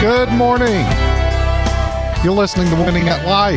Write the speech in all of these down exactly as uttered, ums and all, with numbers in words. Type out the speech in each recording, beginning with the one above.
Good morning. You're listening to Winning at Life.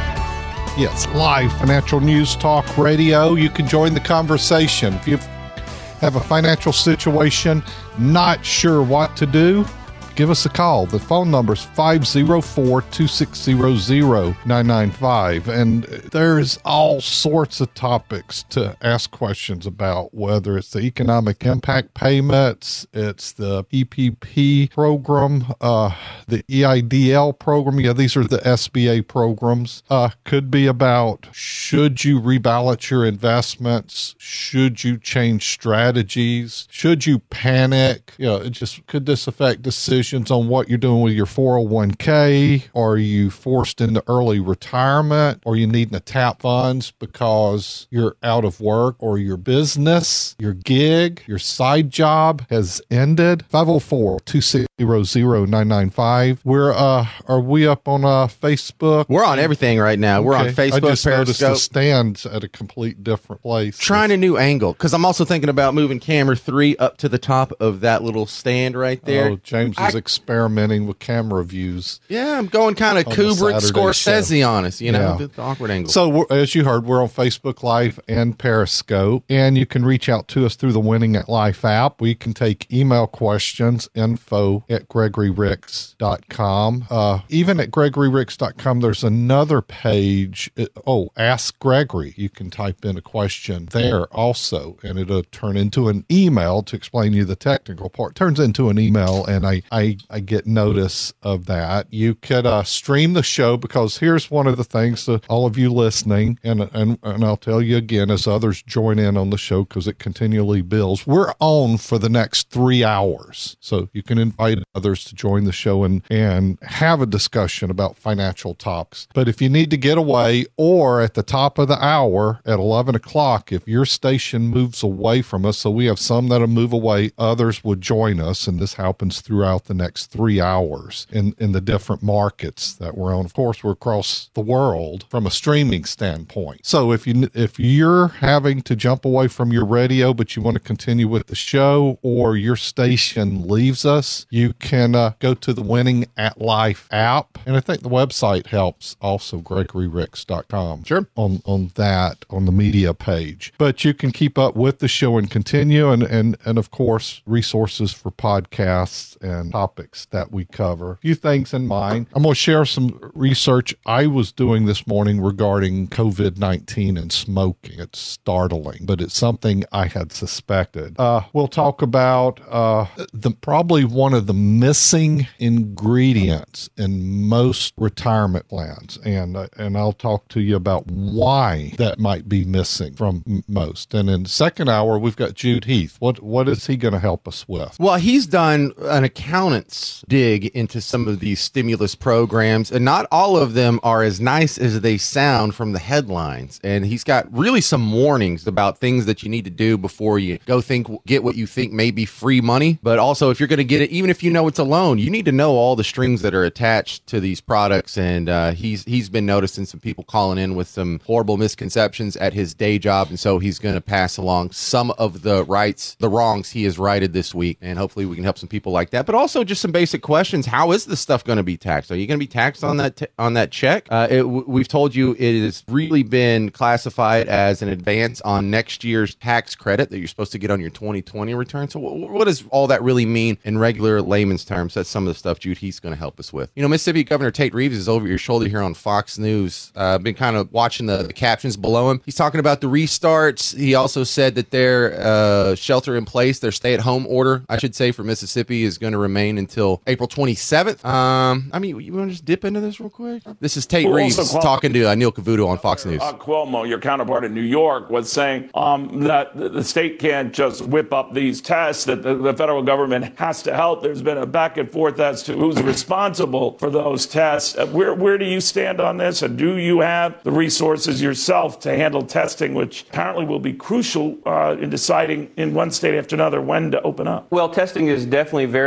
Yes, live financial news talk radio. You can join the conversation. If you have a financial situation, not sure what to do, give us a call. The phone number is five oh four, two six zero, zero nine nine five. And there's all sorts of topics to ask questions about, whether it's the economic impact payments, it's the E P P program, uh, the E I D L program. Yeah, these are the S B A programs. Uh, could be about, should you rebalance your investments? Should you change strategies? Should you panic? You know, it just, could this affect decisions on what you're doing with your four oh one k? Are you forced into early retirement? Or you needing to tap funds because you're out of work, or your business, your gig, your side job has ended? five oh four, two six zero, zero nine nine five. We're, uh, are we up on uh, Facebook? We're on everything right now. We're Okay. on Facebook, I just noticed the Periscope. stands at a complete different place. Trying a new angle, because I'm also thinking about moving camera three up to the top of that little stand right there. Oh, James I- is experimenting with camera views. Yeah, I'm going kind of On the Kubrick, Saturday Scorsese show. on us, you know, Yeah. the awkward angle. So, we're- as you heard, we're on Facebook Live and Periscope, and you can reach out to us through the Winning at Life app. We can take email questions, info at gregory ricks dot com. Uh, even at gregory ricks dot com, there's another page. uh, Oh, Ask Gregory. You can type in a question there also, and it'll turn into an email to explain you the technical part. Turns into an email, and I, I, I get notice of that. You could uh, stream the show, because here's one of the things to all of you listening, and, and, and I'll tell you again as others join in on the show, because it continually builds. We're on for the next three hours. So you can invite others to join the show and, and have a discussion about financial topics. But if you need to get away, or at the top of the hour at eleven o'clock, if your station moves away from us, so we have some that'll move away, others will join us, and this happens throughout the next three hours in, in the different markets that we're on. Of course, we're across the world from a streaming standpoint. So if you if you're having to jump away from your radio, but you want to continue with the show, or your station leaves us, you can uh, go to the Winning at Life app, and I think the website helps also, gregory ricks dot com. Sure. On on that, on the media page. But you can keep up with the show and continue, and and and of course, resources for podcasts and topics that we cover. A few things in mind. I'm going to share some research I was doing this morning regarding covid nineteen and smoking. It's startling, but it's something I had suspected. Uh, we'll talk about uh, the probably one of the missing ingredients in most retirement plans, and uh, and I'll talk to you about why that might be missing from m- most. And in the second hour, we've got Jude Heath. What what is he going to help us with? Well, he's done an accountant's dig into some of these stimulus programs, and not all of them are as nice as they sound from the headlines. And he's got really some warnings about things that you need to do before you go think get what you think may be free money. But also, if you're going to get it, even if you know it's a loan, you need to know all the strings that are attached to these products. And uh, he's he's been noticing some people calling in with some horrible misconceptions at his day job, and so he's going to pass along some of the rights, the wrongs he has righted this week, and hopefully we can help some people like that. But also just some basic questions: how is this stuff going to be taxed? Are you going to be taxed on that t- on that check? Uh, it, w- we've told you it has really been classified as an advance on next year's tax credit that you're supposed to get on your twenty twenty return. So w- what does all that really mean in regular layman's terms? That's some of the stuff Jude Heath's going to help us with. You know, Mississippi Governor Tate Reeves is over your shoulder here on Fox News. I've uh, been kind of watching the, the captions below him. He's talking about the restarts. He also said that their uh, shelter in place, their stay-at-home order, I should say, for Mississippi is going to remain until April twenty-seventh. Um, I mean, you want to just dip into this real quick? This is Tate Well, Reeves also, Cuomo, talking to uh, Neil Cavuto on Fox News. Uh, Cuomo, your counterpart in New York, was saying um, that the state can't just whip up these tests, that the, the federal government has to help. There's been a back and forth as to who's responsible for those tests. Uh, where, where do you stand on this? And do you have the resources yourself to handle testing, which apparently will be crucial uh, in deciding in one state after another when to open up? Well, testing is definitely very important.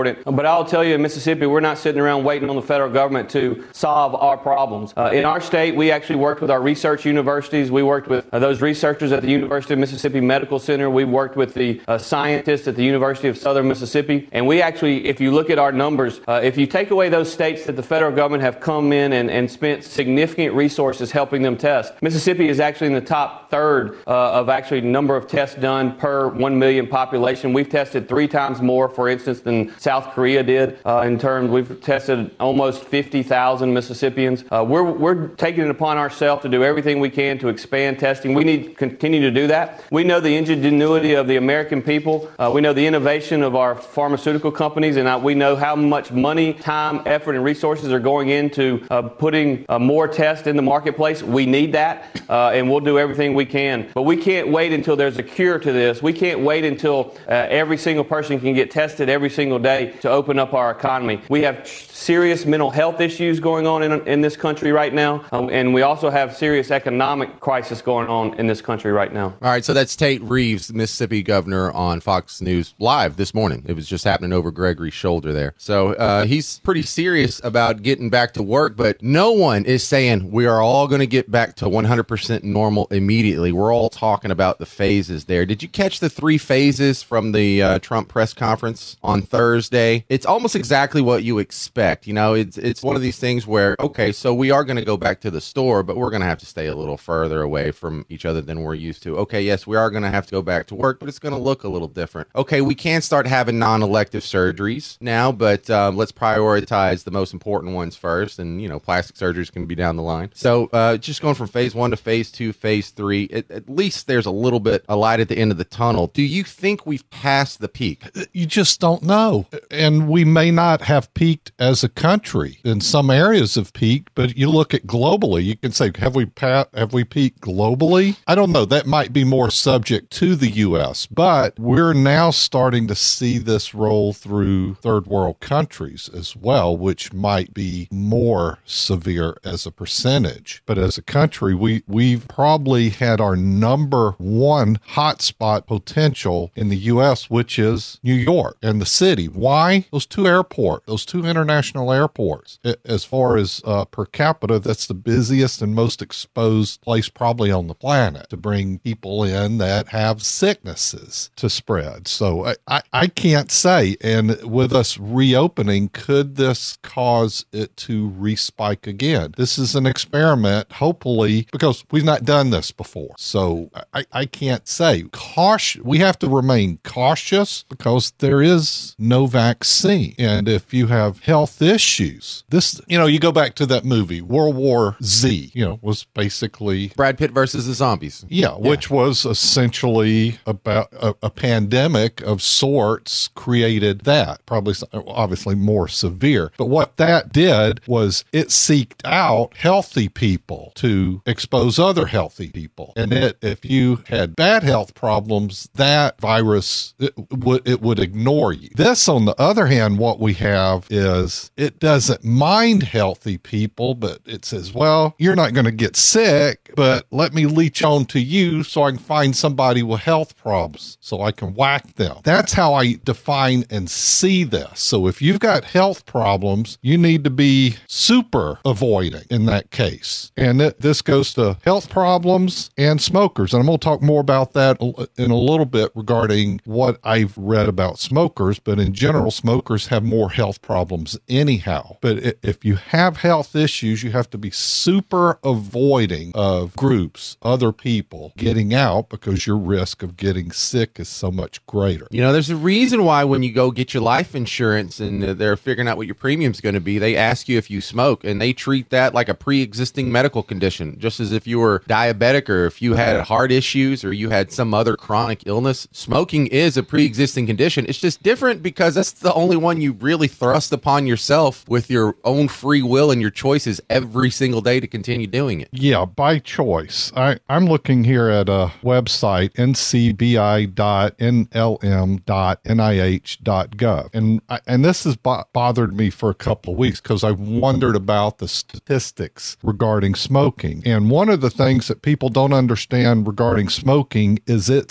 important. But I'll tell you, in Mississippi, we're not sitting around waiting on the federal government to solve our problems. Uh, in our state, we actually worked with our research universities. We worked with uh, those researchers at the University of Mississippi Medical Center. We worked with the uh, scientists at the University of Southern Mississippi. And we actually, if you look at our numbers, uh, if you take away those states that the federal government have come in and, and spent significant resources helping them test, Mississippi is actually in the top third uh, of actually number of tests done per one million population. We've tested three times more, for instance, than South Korea did. Uh, in terms, we've tested almost fifty thousand Mississippians. Uh, we're we're taking it upon ourselves to do everything we can to expand testing. We need to continue to do that. We know the ingenuity of the American people. Uh, we know the innovation of our pharmaceutical companies, and uh, we know how much money, time, effort, and resources are going into uh, putting uh, more tests in the marketplace. We need that, uh, and we'll do everything we can. But we can't wait until there's a cure to this. We can't wait until uh, every single person can get tested every single day to open up our economy. We have serious mental health issues going on in, in this country right now, um, and we also have serious economic crisis going on in this country right now. All right, so that's Tate Reeves, Mississippi governor, on Fox News Live this morning. It was just happening over Gregory's shoulder there. So uh, he's pretty serious about getting back to work, but no one is saying we are all going to get back to one hundred percent normal immediately. We're all talking about the phases there. Did you catch the three phases from the uh, Trump press conference on Thursday? It's almost exactly what you expect. You know, it's it's one of these things where, okay, so we are going to go back to the store, but we're going to have to stay a little further away from each other than we're used to. Okay, yes, we are going to have to go back to work, but it's going to look a little different. Okay, we can start having non-elective surgeries now, but um, let's prioritize the most important ones first, and, you know, plastic surgeries can be down the line. So uh, just going from phase one to phase two, phase three, it, at least there's a little bit of light at the end of the tunnel. Do you think we've passed the peak? You just don't know. And we may not have peaked as a country. In some areas have peaked, but you look at globally, you can say, have we pa- have we peaked globally? I don't know. That might be more subject to the U S, but we're now starting to see this roll through third world countries as well, which might be more severe as a percentage. But as a country, we, we've probably had our number one hotspot potential in the U S, which is New York and the city. Why? Those two airports, those two international airports. As far as uh, per capita, that's the busiest and most exposed place probably on the planet to bring people in that have sicknesses to spread. So I, I, I can't say. And with us reopening, could this cause it to respike again? This is an experiment, hopefully, because we've not done this before. So I, I can't say. Caution. We have to remain cautious because there is no vaccine. And if you have health issues, this, you know, you go back to that movie, World War Z, you know, was basically Brad Pitt versus the zombies. Yeah, yeah. Which was essentially about a, a pandemic of sorts created that, probably obviously more severe. But what that did was it seeked out healthy people to expose other healthy people. And it, if you had bad health problems, that virus, it would, it would ignore you. This, on the other hand, what we have is it doesn't mind healthy people, but it says, well, you're not going to get sick, but let me leech on to you so I can find somebody with health problems so I can whack them. That's how I define and see this. So if you've got health problems, you need to be super avoiding in that case. And it, this goes to health problems and smokers. And I'm going to talk more about that in a little bit regarding what I've read about smokers. But in general, smokers have more health problems anyhow. But if you have health issues, you have to be super avoiding of groups, other people getting out, because your risk of getting sick is so much greater. You know, there's a reason why when you go get your life insurance and they're figuring out what your premium's going to be, they ask you if you smoke, and they treat that like a pre-existing medical condition, just as if you were diabetic or if you had heart issues or you had some other chronic illness. Smoking is a pre-existing condition. It's just different because that's the only one you really thrust upon yourself yourself with your own free will and your choices every single day to continue doing it. Yeah, by choice. I, I'm looking here at a website, n c b i dot n l m dot n i h dot gov. And, I, and this has bo- bothered me for a couple of weeks because I've wondered about the statistics regarding smoking. And one of the things that people don't understand regarding smoking is it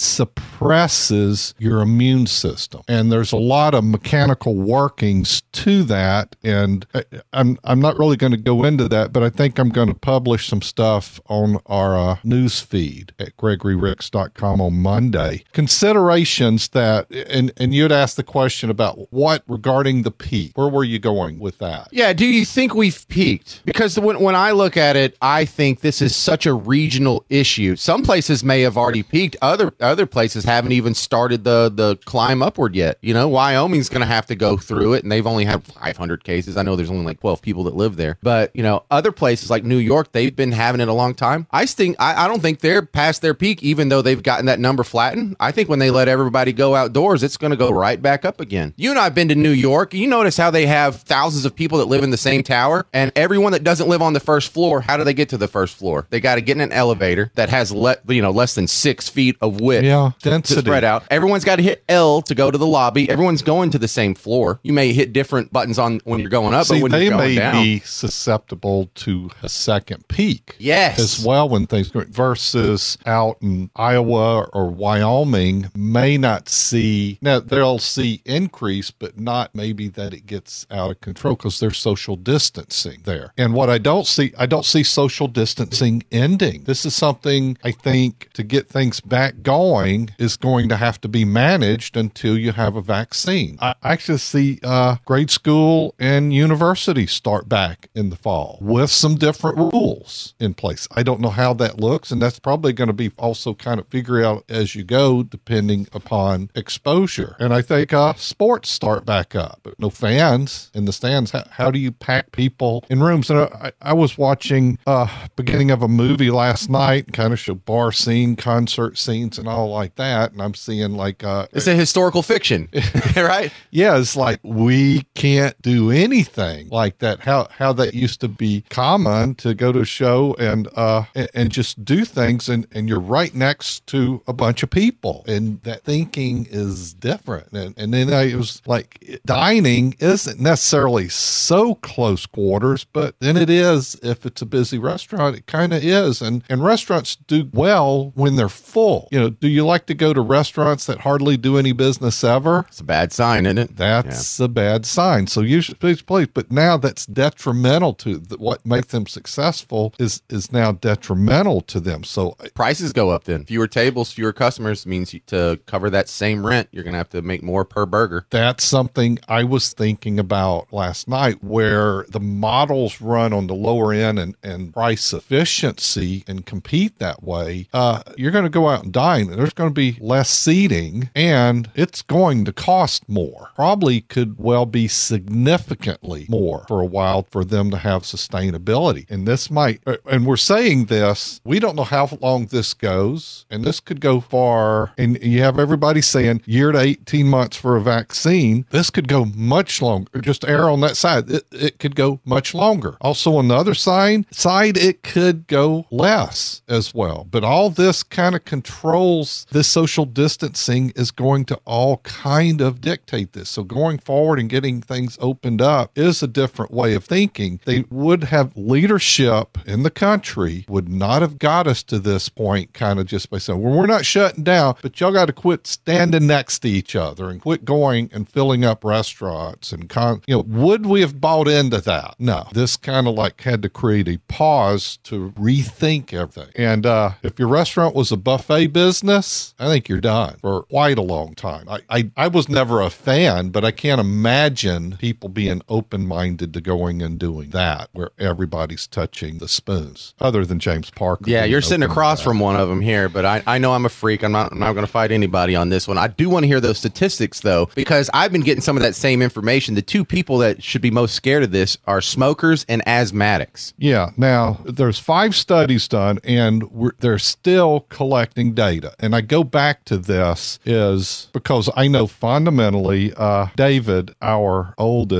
suppresses your immune system. And there's a lot of mechanical workings to that. And I, I'm, I'm not really going to go into that, but I think I'm going to publish some stuff on our uh, news feed at gregory ricks dot com on Monday. Considerations that, and, and you'd asked the question about what regarding the peak. Where were you going with that? Yeah, do you think we've peaked? Because when, when I look at it, I think this is such a regional issue. Some places may have already peaked. Other other places haven't even started the, the climb upward yet. You know, Wyoming's going to have to go through it, and they've only had five hundred cases. I know there's only like twelve people that live there. But, you know, other places like New York, they've been having it a long time. I think I, I don't think they're past their peak, even though they've gotten that number flattened. I think when they let everybody go outdoors, it's going to go right back up again. You and I have been to New York. You notice how they have thousands of people that live in the same tower, and everyone that doesn't live on the first floor, how do they get to the first floor? They got to get in an elevator that has le- you know less than six feet of width. Yeah, to density. spread out. Everyone's got to hit L to go to the lobby. Everyone's going to the same floor. You may hit different buttons on when you're going up, See, but when they you're going may down, be susceptible to a second peak. Yes. As well when things go versus out in Iowa or Wyoming may not see, now they'll see increase, but not maybe that it gets out of control because there's social distancing there. And what I don't see, I don't see social distancing ending. This is something I think to get things back going is going to have to be managed until you have a vaccine. I actually see uh, grade school and university start back in the fall with some different rules in place. I don't know how that looks, and that's probably going to be also kind of figure out as you go depending upon exposure. And I think uh, sports start back up, but no fans in the stands. How, how do you pack people in rooms? And I, I was watching uh beginning of a movie last night, kind of show bar scene, concert scenes, and all like that. And I'm seeing like uh, it's a historical fiction, right? Yeah, it's like we can't do anything like that. How how that used to be common to go to a show and uh and, and just do things, and and you're right next to a bunch of people, and that thinking is different. And and then I, it was like dining isn't necessarily so close quarters, but then it is if it's a busy restaurant. It kind of is, and and restaurants do well when they're full. You know, do you like to go to restaurants that hardly do any business ever? It's a bad sign, isn't it? That's yeah. a bad sign. So usually, please, please, but now that's detrimental to the, what makes them successful is is now detrimental to them. So prices go up then. Fewer tables, fewer customers means you, to cover that same rent, you're going to have to make more per burger. That's something I was thinking about last night, where the models run on the lower end and, and price efficiency and compete that way. Uh, you're going to go out and dine, and there's going to be less seating, and it's going to cost more. Probably could well be significantly more for a while for them to have sustainability. And this might, and we're saying this, we don't know how long this goes, and this could go far. And you have everybody saying year to eighteen months for a vaccine. This could go much longer. Just err on that side. It, it could go much longer. Also on the other side, side, it could go less as well. But all this kind of controls, this social distancing is going to all kind of dictate this. So going forward and getting things opened up is a different way of thinking. They would have leadership in the country would not have got us to this point kind of just by saying, well, we're not shutting down, but y'all got to quit standing next to each other and quit going and filling up restaurants. And, con- you know, would we have bought into that? No. This kind of like had to create a pause to rethink everything. And uh, if your restaurant was a buffet business, I think you're done for quite a long time. I, I, I was never a fan, but I can't imagine people being open-minded to going and doing that where everybody's touching the spoons, other than James Parker. Yeah, you're sitting across from one of them here, but I, I know I'm a freak. I'm not, I'm not going to fight anybody on this one. I do want to hear those statistics, though, because I've been getting some of that same information. The two people that should be most scared of this are smokers and asthmatics. Yeah. Now, there's five studies done, and we're, they're still collecting data. And I go back to this is because I know fundamentally, uh, David, our oldest,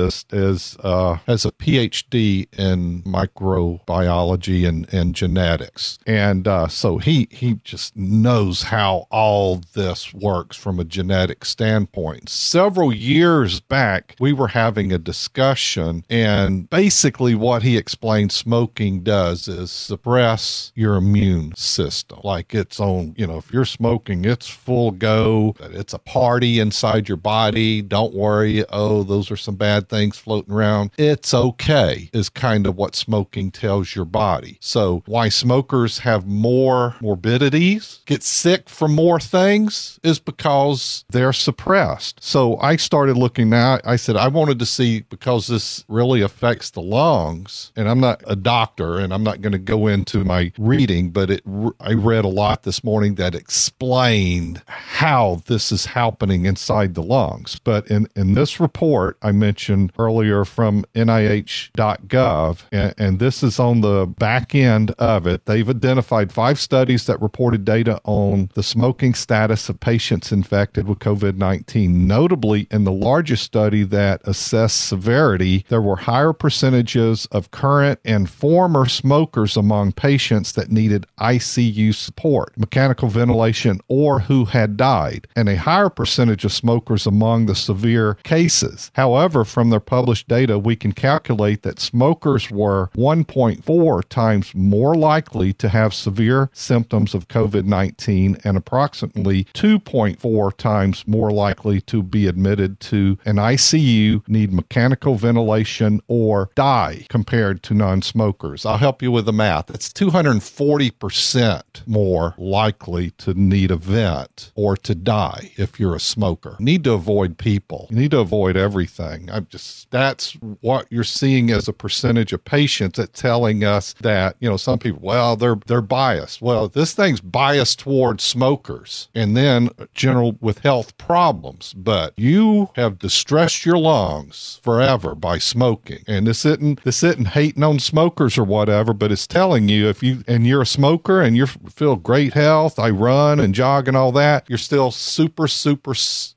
scientist, is uh, has a P H D in microbiology and, and genetics. And uh, so he, he just knows how all this works from a genetic standpoint. Several years back, we were having a discussion, and basically what he explained smoking does is suppress your immune system. Like its own, you know, if you're smoking, it's full go, it's a party inside your body. Don't worry. Oh, those are some bad things floating around. It's okay is kind of what smoking tells your body. So why smokers have more morbidities, get sick from more things, is because they're suppressed. So I started looking now. I said, I wanted to see, because this really affects the lungs, and I'm not a doctor and I'm not going to go into my reading, but it, I read a lot this morning that explained how this is happening inside the lungs. But in, in this report I mentioned earlier from N I H dot gov, and, and this is on the back end of it, they've identified five studies that reported data on the smoking status of patients infected with COVID nineteen. Notably, in the largest study that assessed severity, there were higher percentages of current and former smokers among patients that needed I C U support, mechanical ventilation, or who had died, and a higher percentage of smokers among the severe cases. However, from their published data, we can calculate that smokers were one point four times more likely to have severe symptoms of COVID nineteen and approximately two point four times more likely to be admitted to an I C U, need mechanical ventilation, or die compared to non-smokers. I'll help you with the math. It's two hundred forty percent more likely to need a vent or to die if you're a smoker. You need to avoid people. You need to avoid everything. I'm just, that's what you're seeing as a percentage of patients that's telling us that, you know, some people, well, they're they're biased. Well, this thing's biased towards smokers and then general with health problems. But you have distressed your lungs forever by smoking. And this isn't this isn't hating on smokers or whatever, but it's telling you if you and you're a smoker and you feel great health, I run and jog and all that, you're still super, super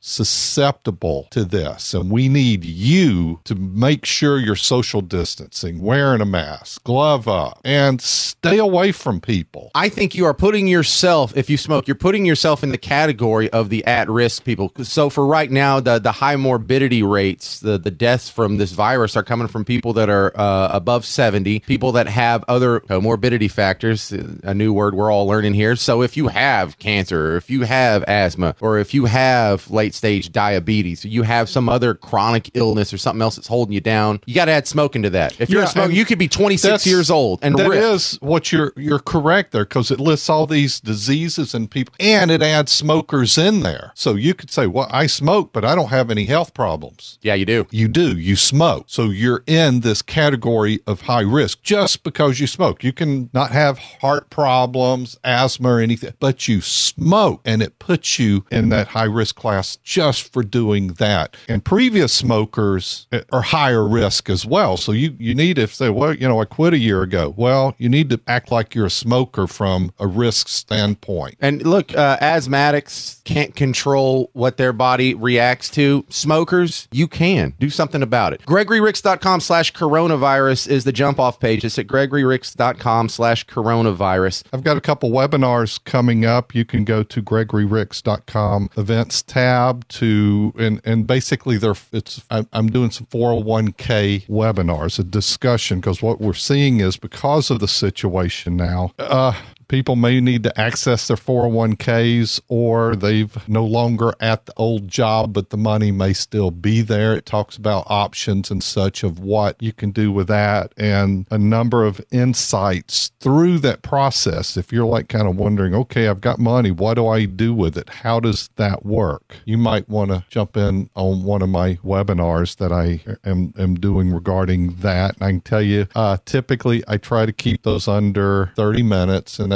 susceptible to this. And we need you to make sure you're social distancing, wearing a mask, glove up, and stay away from people. I think you are putting yourself, if you smoke, you're putting yourself in the category of the at-risk people. So for right now, the, the high morbidity rates, the, the deaths from this virus are coming from people that are uh, above seventy, people that have other comorbidity factors, a new word we're all learning here. So if you have cancer, or if you have asthma, or if you have late-stage diabetes, or you have some other chronic illness or something else that's holding you down, you got to add smoking to that. If you're Yeah, a smoker, you could be twenty-six years old and that ripped. is what you're you're correct there, because it lists all these diseases and people, and it adds smokers in there. So you could say, well, I smoke, but I don't have any health problems. Yeah, you do. You do. You smoke. So you're in this category of high risk just because you smoke. You can not have heart problems, asthma, or anything, but you smoke, and it puts you in that high risk class just for doing that. And previous smokers are higher risk as well. So you, you need to say, well, you know, I quit a year ago. Well, you need to act like you're a smoker from a risk standpoint. And look, uh, asthmatics can't control what their body reacts to. Smokers, you can do something about it. GregoryRicks.com slash coronavirus is the jump off page. It's at GregoryRicks.com slash coronavirus. I've got a couple webinars coming up. You can go to Gregory Ricks dot com events tab to, and, and basically they're, it's, I'm, I'm doing some four oh one k webinars, a discussion, because what we're seeing is because of the situation now, uh, people may need to access their four oh one k's, or they've no longer at the old job, but the money may still be there. It talks about options and such of what you can do with that, and a number of insights through that process. If you're like kind of wondering, okay, I've got money, what do I do with it? How does that work? You might want to jump in on one of my webinars that I am, am doing regarding that. And I can tell you, uh, typically I try to keep those under thirty minutes, and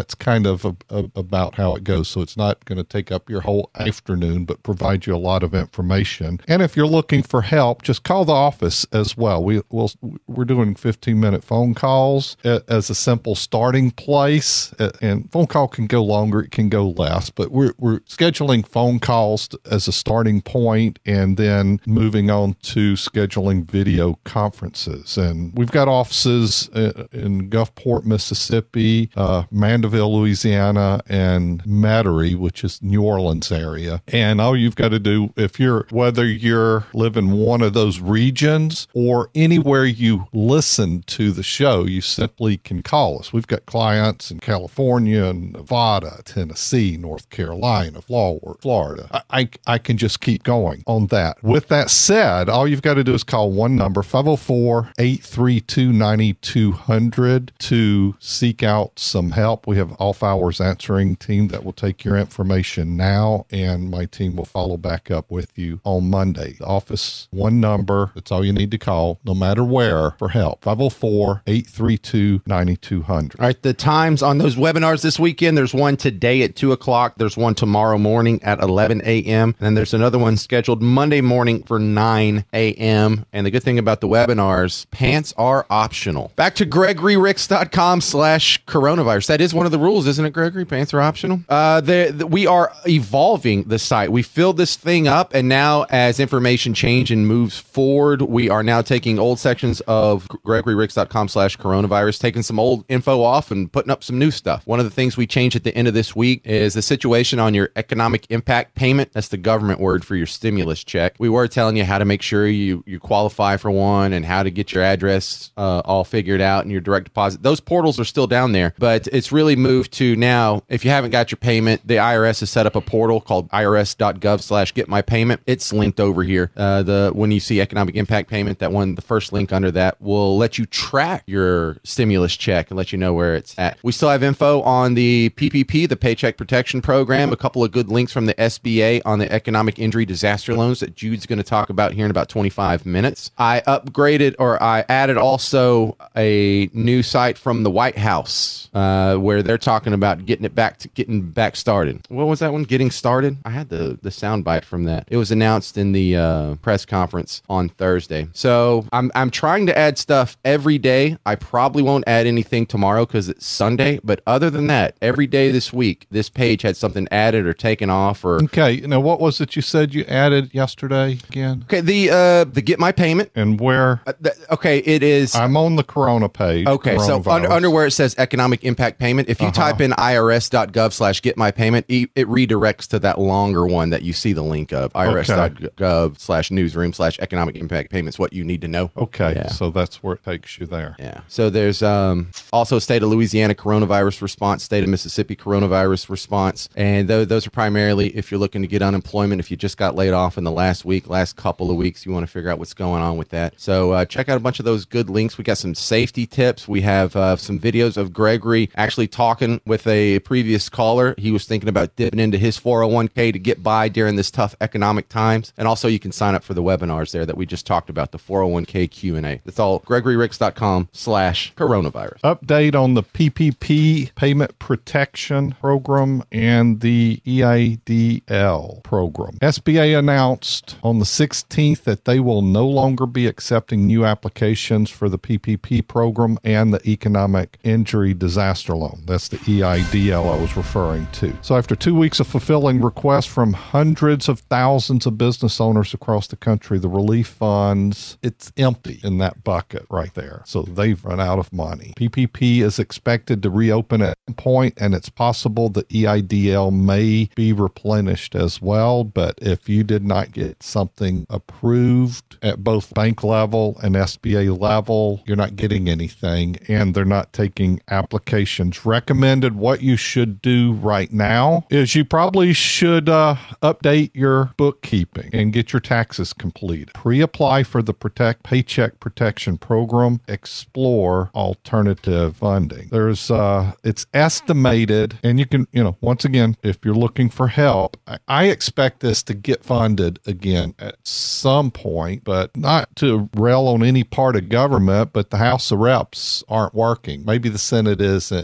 that's kind of a, a, about how it goes. So it's not going to take up your whole afternoon, but provide you a lot of information. And if you're looking for help, just call the office as well. We will we're doing fifteen minute phone calls as a simple starting place, and phone call can go longer, it can go less, but we're we're scheduling phone calls as a starting point, and then moving on to scheduling video conferences. And we've got offices in Gulfport, Mississippi, uh, Mandeville, Louisiana, and Metairie, which is New Orleans area. And all you've got to do, if you're whether you're live in one of those regions or anywhere you listen to the show, you simply can call us. We've got clients in California, and Nevada, Tennessee, North Carolina, Florida. I, I, I can just keep going on that. With that said, all you've got to do is call one number, five oh four, eight three two, nine two hundred, to seek out some help. We have off hours answering team that will take your information now, and my team will follow back up with you on Monday. The office, one number, that's all you need to call, no matter where, for help. five oh four, eight three two, nine two hundred. All right, the times on those webinars this weekend, there's one today at two o'clock. There's one tomorrow morning at eleven a.m. And then there's another one scheduled Monday morning for nine a.m. And the good thing about the webinars, pants are optional. Back to GregoryRicks.com slash coronavirus. That is one of the rules, isn't it, Gregory? Pants are optional. Uh, the, the, we are evolving the site. We filled this thing up, and now as information change and moves forward, we are now taking old sections of GregoryRicks.com slash coronavirus, taking some old info off and putting up some new stuff. One of the things we changed at the end of this week is the situation on your economic impact payment. That's the government word for your stimulus check. We were telling you how to make sure you, you qualify for one and how to get your address uh, all figured out and your direct deposit. Those portals are still down there, but it's really moved to now, if you haven't got your payment, the I R S has set up a portal called irs.gov slash get my payment. It's linked over here. Uh, the when you see economic impact payment, that one, the first link under that will let you track your stimulus check and let you know where it's at. We still have info on the P P P, the Paycheck Protection Program, a couple of good links from the S B A on the economic injury disaster loans that Jude's going to talk about here in about twenty-five minutes. I upgraded, or I added also a new site from the White House uh, where they're talking about getting it back to getting back started. What was that one? Getting started? I had the, the sound bite from that. It was announced in the uh, press conference on Thursday. So I'm, I'm trying to add stuff every day. I probably won't add anything tomorrow because it's Sunday, but other than that, every day this week, this page had something added or taken off. Or okay, now what was it you said you added yesterday again? Okay, the uh, the Get My Payment. And where? Uh, th- okay, it is. I'm on the Corona page. Okay, so under, under where it says economic impact payment, if you uh-huh. type in irs.gov slash get my payment, it, it redirects to that longer one that you see the link of, irs.gov okay. slash newsroom slash economic impact payments, what you need to know. Okay, yeah. So that's where it takes you there. Yeah. So there's um, also state of Louisiana coronavirus response, state of Mississippi coronavirus response. And th- those are primarily if you're looking to get unemployment, if you just got laid off in the last week, last couple of weeks, you want to figure out what's going on with that. So uh, check out a bunch of those good links. We got some safety tips. We have uh, some videos of Gregory actually talking with a previous caller. He was thinking about dipping into his four oh one k to get by during this tough economic times. And also you can sign up for the webinars there that we just talked about, the four oh one k Q and A. That's all GregoryRicks.com slash coronavirus. Update on the P P P Payment Protection Program and the E I D L program. S B A announced on the sixteenth that they will no longer be accepting new applications for the P P P program and the Economic Injury Disaster Loan. That's the E I D L I was referring to. So after two weeks of fulfilling requests from hundreds of thousands of business owners across the country, the relief funds, it's empty in that bucket right there. So they've run out of money. P P P is expected to reopen at some point, and it's possible the E I D L may be replenished as well. But if you did not get something approved at both bank level and S B A level, you're not getting anything, and they're not taking applications. Recommended what you should do right now is you probably should uh, update your bookkeeping and get your taxes completed. Pre-apply for the Protect Paycheck Protection Program. Explore alternative funding. There's uh, it's estimated, and you can, you know, once again, if you're looking for help, I, I expect this to get funded again at some point, but not to rail on any part of government, but the House of Reps aren't working. Maybe the Senate isn't either.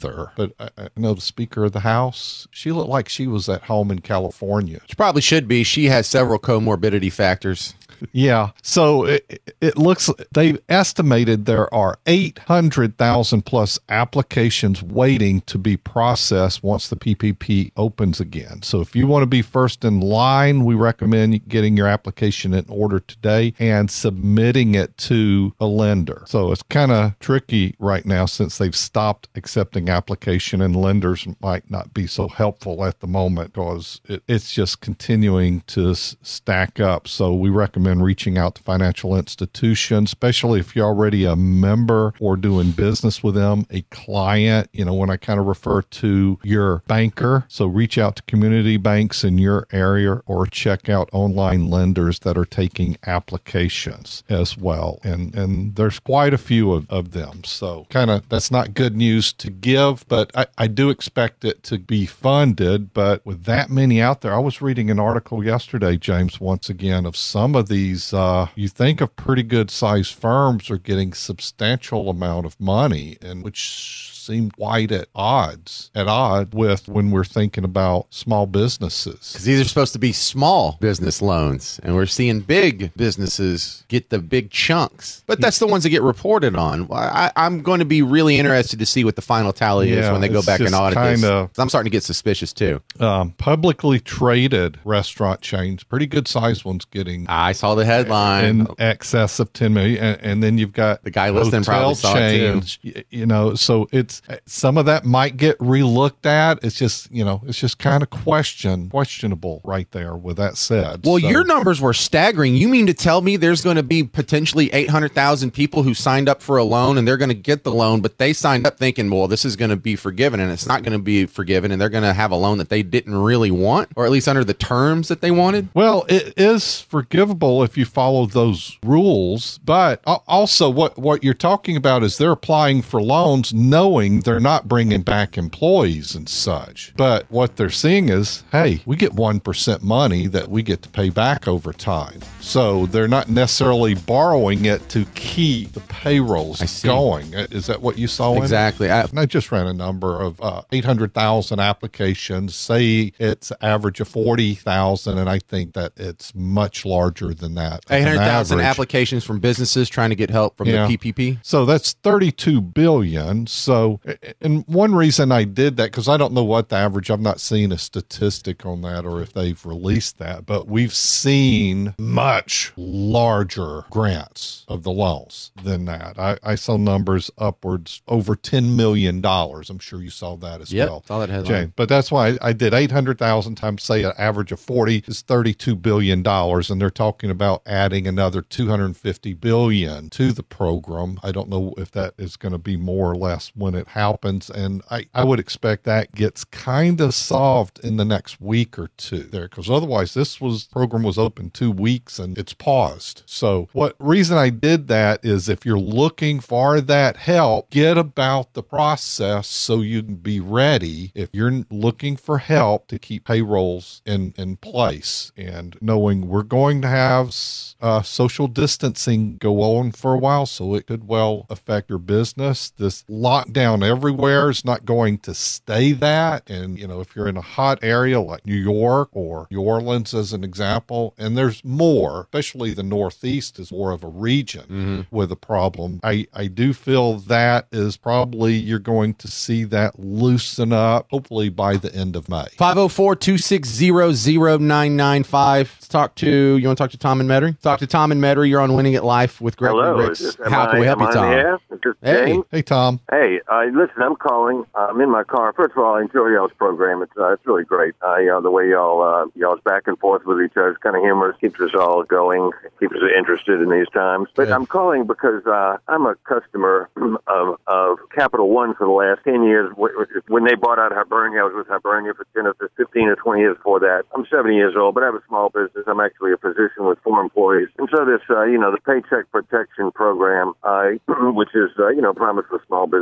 her, but I, I know the Speaker of the House, she looked like she was at home in California. She probably should be. She has several comorbidity factors. Yeah. So it, it looks, they've estimated there are eight hundred thousand plus applications waiting to be processed once the P P P opens again. So if you want to be first in line, we recommend getting your application in order today and submitting it to a lender. So it's kind of tricky right now since they've stopped accepting application, and lenders might not be so helpful at the moment because it, it's just continuing to s- stack up. So we recommend reaching out to financial institutions, especially if you're already a member or doing business with them, a client, you know, when I kind of refer to your banker. So reach out to community banks in your area or check out online lenders that are taking applications as well. And and there's quite a few of, of them. So kind of that's not good news to give, but I, I do expect it to be funded. But with that many out there, I was reading an article yesterday, James, once again, of some of these, uh, you think of pretty good sized firms are getting substantial amount of money, and which seemed quite at odds, at odd with when we're thinking about small businesses. Because these are supposed to be small business loans, and we're seeing big businesses get the big chunks. But that's the ones that get reported on. I, I'm going to be really interested to see what the final tally is Yeah, when they go it's back and just audit kinda- this. I'm starting to get suspicious too. Um, publicly traded restaurant chains, pretty good sized ones, getting I saw the headline. in excess of ten million, and, and then you've got The guy listening probably saw it too. chains, y- you know, so it's some of that might get relooked at. It's just, you know, it's just kind of question questionable right there. With that said, Well, So- your numbers were staggering. You mean to tell me there's going to be potentially eight hundred thousand people who signed up for a loan and they're going to get the loan, but they signed up thinking, well, this is going to be forgiven, and it's not going to be forgiven, and they're going to have a loan that they didn't really want, or at least under the terms that they wanted? Well, it is forgivable if you follow those rules, but al- also what, what you're talking about is they're applying for loans knowing they're not bringing back employees and such. But what they're seeing is, hey, we get one percent money that we get to pay back over time. So they're not necessarily borrowing it to keep the payrolls I see. going. Is that what you saw in it? Exactly. I, And I just ran a number of uh, eight hundred thousand applications. Say it's average of forty thousand, and I think that it's much larger than that. as an eight hundred thousand average. applications from businesses trying to get help from Yeah. the P P P. So that's thirty-two billion. So, and one reason I did that, because I don't know what the average, I've not seen a statistic on that or if they've released that, but we've seen much larger grants of the loans than that. I, I saw numbers upwards over ten million dollars. I'm sure you saw that as Yep, well. saw that headline. Jane. But that's why I, I did eight hundred thousand times, say, an average of forty is thirty-two billion dollars. And they're talking about adding another two hundred fifty billion dollars to the program. I don't know if that is going to be more or less when it happens. And I, I would expect that gets kind of solved in the next week or two there, because otherwise this was program was open two weeks and it's paused. So what reason I did that is if you're looking for that help, get about the process so you can be ready if you're looking for help to keep payrolls in, in place, and knowing we're going to have uh, social distancing go on for a while, so it could well affect your business. This lockdown everywhere is not going to stay that. And, you know, if you're in a hot area like New York or New Orleans as an example, and there's more, especially the Northeast is more of a region Mm-hmm. with a problem. I, I do feel that is probably, you're going to see that loosen up, hopefully by the end of May. five oh four, two six zero, zero nine nine five. Let's talk to, you want to talk to Tom and Medry? Talk to Tom and Medry. You're on Winning at Life with Gregory Hello. Ricks. Is this, am How I, can we help am you, I Tom? on the air? Is this Hey. James? Hey, Tom. Hey, uh, listen, I'm calling. I'm in my car. First of all, I enjoy y'all's program. It's uh, it's really great. Uh, you know, the way y'all uh, y'all's back and forth with each other is kind of humorous, keeps us all going, keeps us interested in these times. But Yeah. I'm calling because uh, I'm a customer of, of Capital One for the last ten years. When they bought out Hibernia, I was with Hibernia for ten or fifteen or twenty years before that. I'm seventy years old, but I have a small business. I'm actually a physician with four employees. And so this, uh, you know, the Paycheck Protection Program, uh, which is, uh, you know, promised for small businesses, a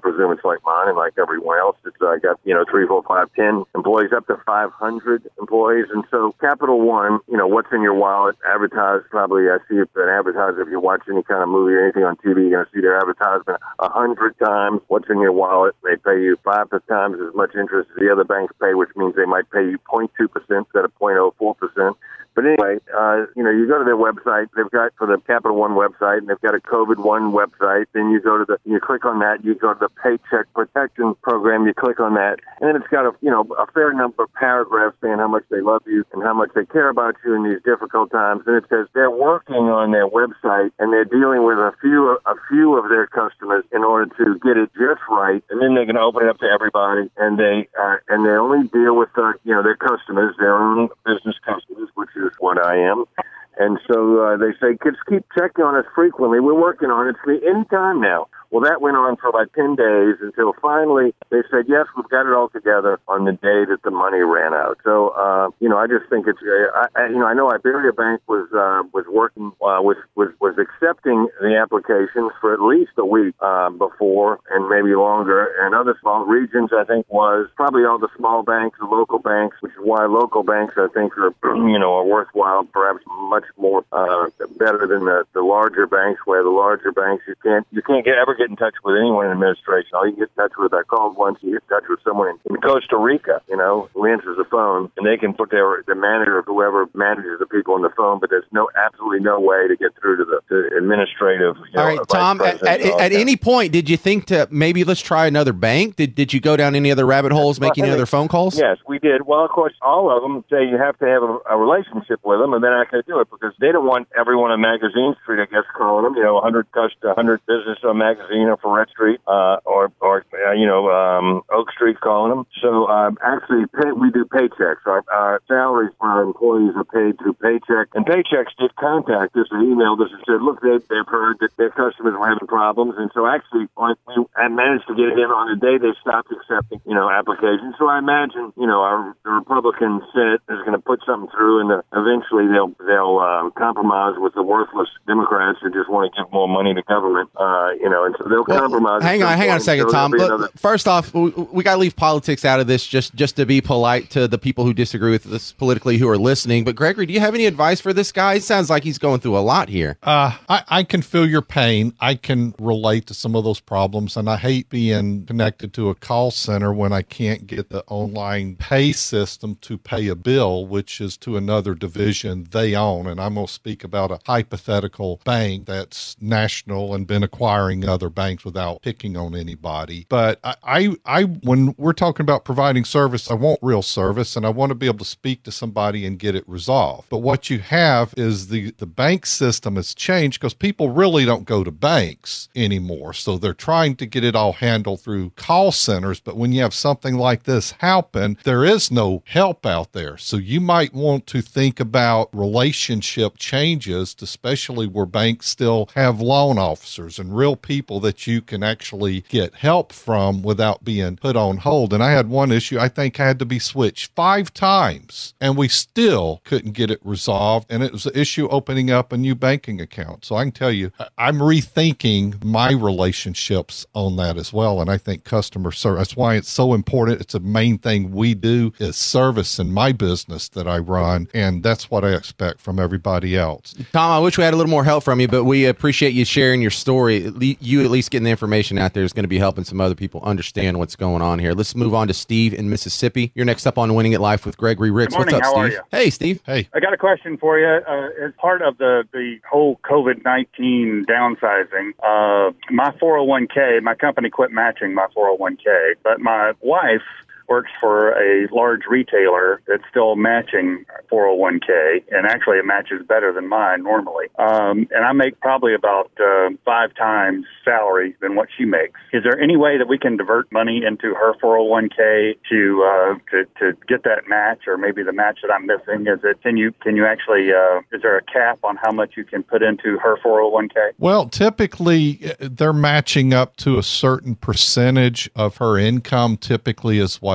presume it's like mine and like everyone else. It's uh, got, you know, three, four, five, ten employees, up to five hundred employees. And so Capital One, you know, what's in your wallet, advertised probably, I see an advertiser, if you watch any kind of movie or anything on T V, you're going to see their advertisement a hundred times. What's in your wallet? They pay you five times as much interest as the other banks pay, which means they might pay you zero point two percent instead of zero point zero four percent. But anyway, uh, you know, you go to their website, they've got for the Capital One website, and they've got a COVID one website. Then you go to the, you click on that, you go to the Paycheck Protection Program, you click on that, and then it's got a, you know, a fair number of paragraphs saying how much they love you and how much they care about you in these difficult times. And it says they're working on their website and they're dealing with a few, a few of their customers in order to get it just right. And then they're going to open it up to everybody, and they, uh, and they only deal with, uh, you know, their customers, their own business customers, which is what I am. And so uh, they say, kids, keep checking on us frequently. We're working on it any time now. Well, that went on for about ten days until finally they said, yes, we've got it all together on the day that the money ran out. So, uh, you know, I just think it's, uh, I, you know, I know Iberia Bank was uh, was working, uh, was, was was accepting the applications for at least a week uh, before and maybe longer. And other small regions, I think, was probably all the small banks, the local banks, which is why local banks, I think, are, you know, are worthwhile, perhaps much more uh, better than the, the larger banks, where the larger banks, you can't, you can't get, ever get in touch with anyone in administration. All you can get in touch with, I called once, you get in touch with someone in, in Costa Rica, you know, who answers the phone, and they can put their, the manager or whoever manages the people on the phone, but there's no, absolutely no way to get through to the to administrative. You know, all right, Tom, at, at, at any point, did you think to maybe let's try another bank? Did Did you go down any other rabbit holes, make any other phone calls? Yes, we did. Well, of course, all of them say you have to have a, a relationship with them, and they're not going to do it because they don't want everyone on Magazine Street, I guess, calling them, you know, one hundred, one hundred business on Magazine or Ferret Street, uh, or, or uh, you know, um, Oak Street calling them. So um, actually, pay, we do paychecks. Our, our salaries for our employees are paid through Paycheck. And Paychecks did contact us and emailed us and said, look, they, they've heard that their customers were having problems. And so actually, we I managed to get it in on the day they stopped accepting, you know, applications. So I imagine, you know, our the Republican Senate is going to put something through, and the, eventually they'll they'll uh, compromise with the worthless Democrats who just want to give more money to government, uh, you know, and so they'll well, compromise. Hang on, hang on a second, so Tom. Look, another... First off, we, we got to leave politics out of this just, just to be polite to the people who disagree with us politically who are listening. But Gregory, do you have any advice for this guy? It sounds like he's going through a lot here. Uh, I, I can feel your pain. I can relate to some of those problems, and I hate being connected to a call center when I can't get the online pay system to pay a bill, which is to another division they own. And I'm going to speak about a hypothetical bank that's national and been acquiring other banks without picking on anybody. But I, I, I, when we're talking about providing service, I want real service, and I want to be able to speak to somebody and get it resolved. But what you have is the, the bank system has changed because people really don't go to banks anymore. So they're trying to get it all handled through call centers. But when you have something like this happen, there is no help out there. So you might want to think about relationship changes, especially where banks still have loan officers and real people that you can actually get help from without being put on hold. And I had one issue I think had to be switched five times, and we still couldn't get it resolved. And it was an issue opening up a new banking account. So I can tell you, I'm rethinking my relationships on that as well. And I think customer service, that's why it's so important. It's a main thing we do is service in my business that I run. And that's what I expect from everybody else. Tom, I wish we had a little more help from you, but we appreciate you sharing your story. You at least getting the information out there is going to be helping some other people understand what's going on here. Let's move on to Steve in Mississippi. You're next up on Winning at Life with Gregory Ricks. Good morning. What's up, How Steve? are you? Hey, Steve. Hey. I got a question for you. Uh, as part of the, the whole COVID nineteen downsizing, uh, my four oh one k, my company quit matching my four oh one k, but my wife works for a large retailer that's still matching four oh one k, and actually it matches better than mine normally. Um, and I make probably about uh, five times salary than what she makes. Is there any way that we can divert money into her four oh one k to uh, to, to get that match, or maybe the match that I'm missing? Is it can you can you actually uh, is there a cap on how much you can put into her four oh one k? Well, typically they're matching up to a certain percentage of her income. Typically is what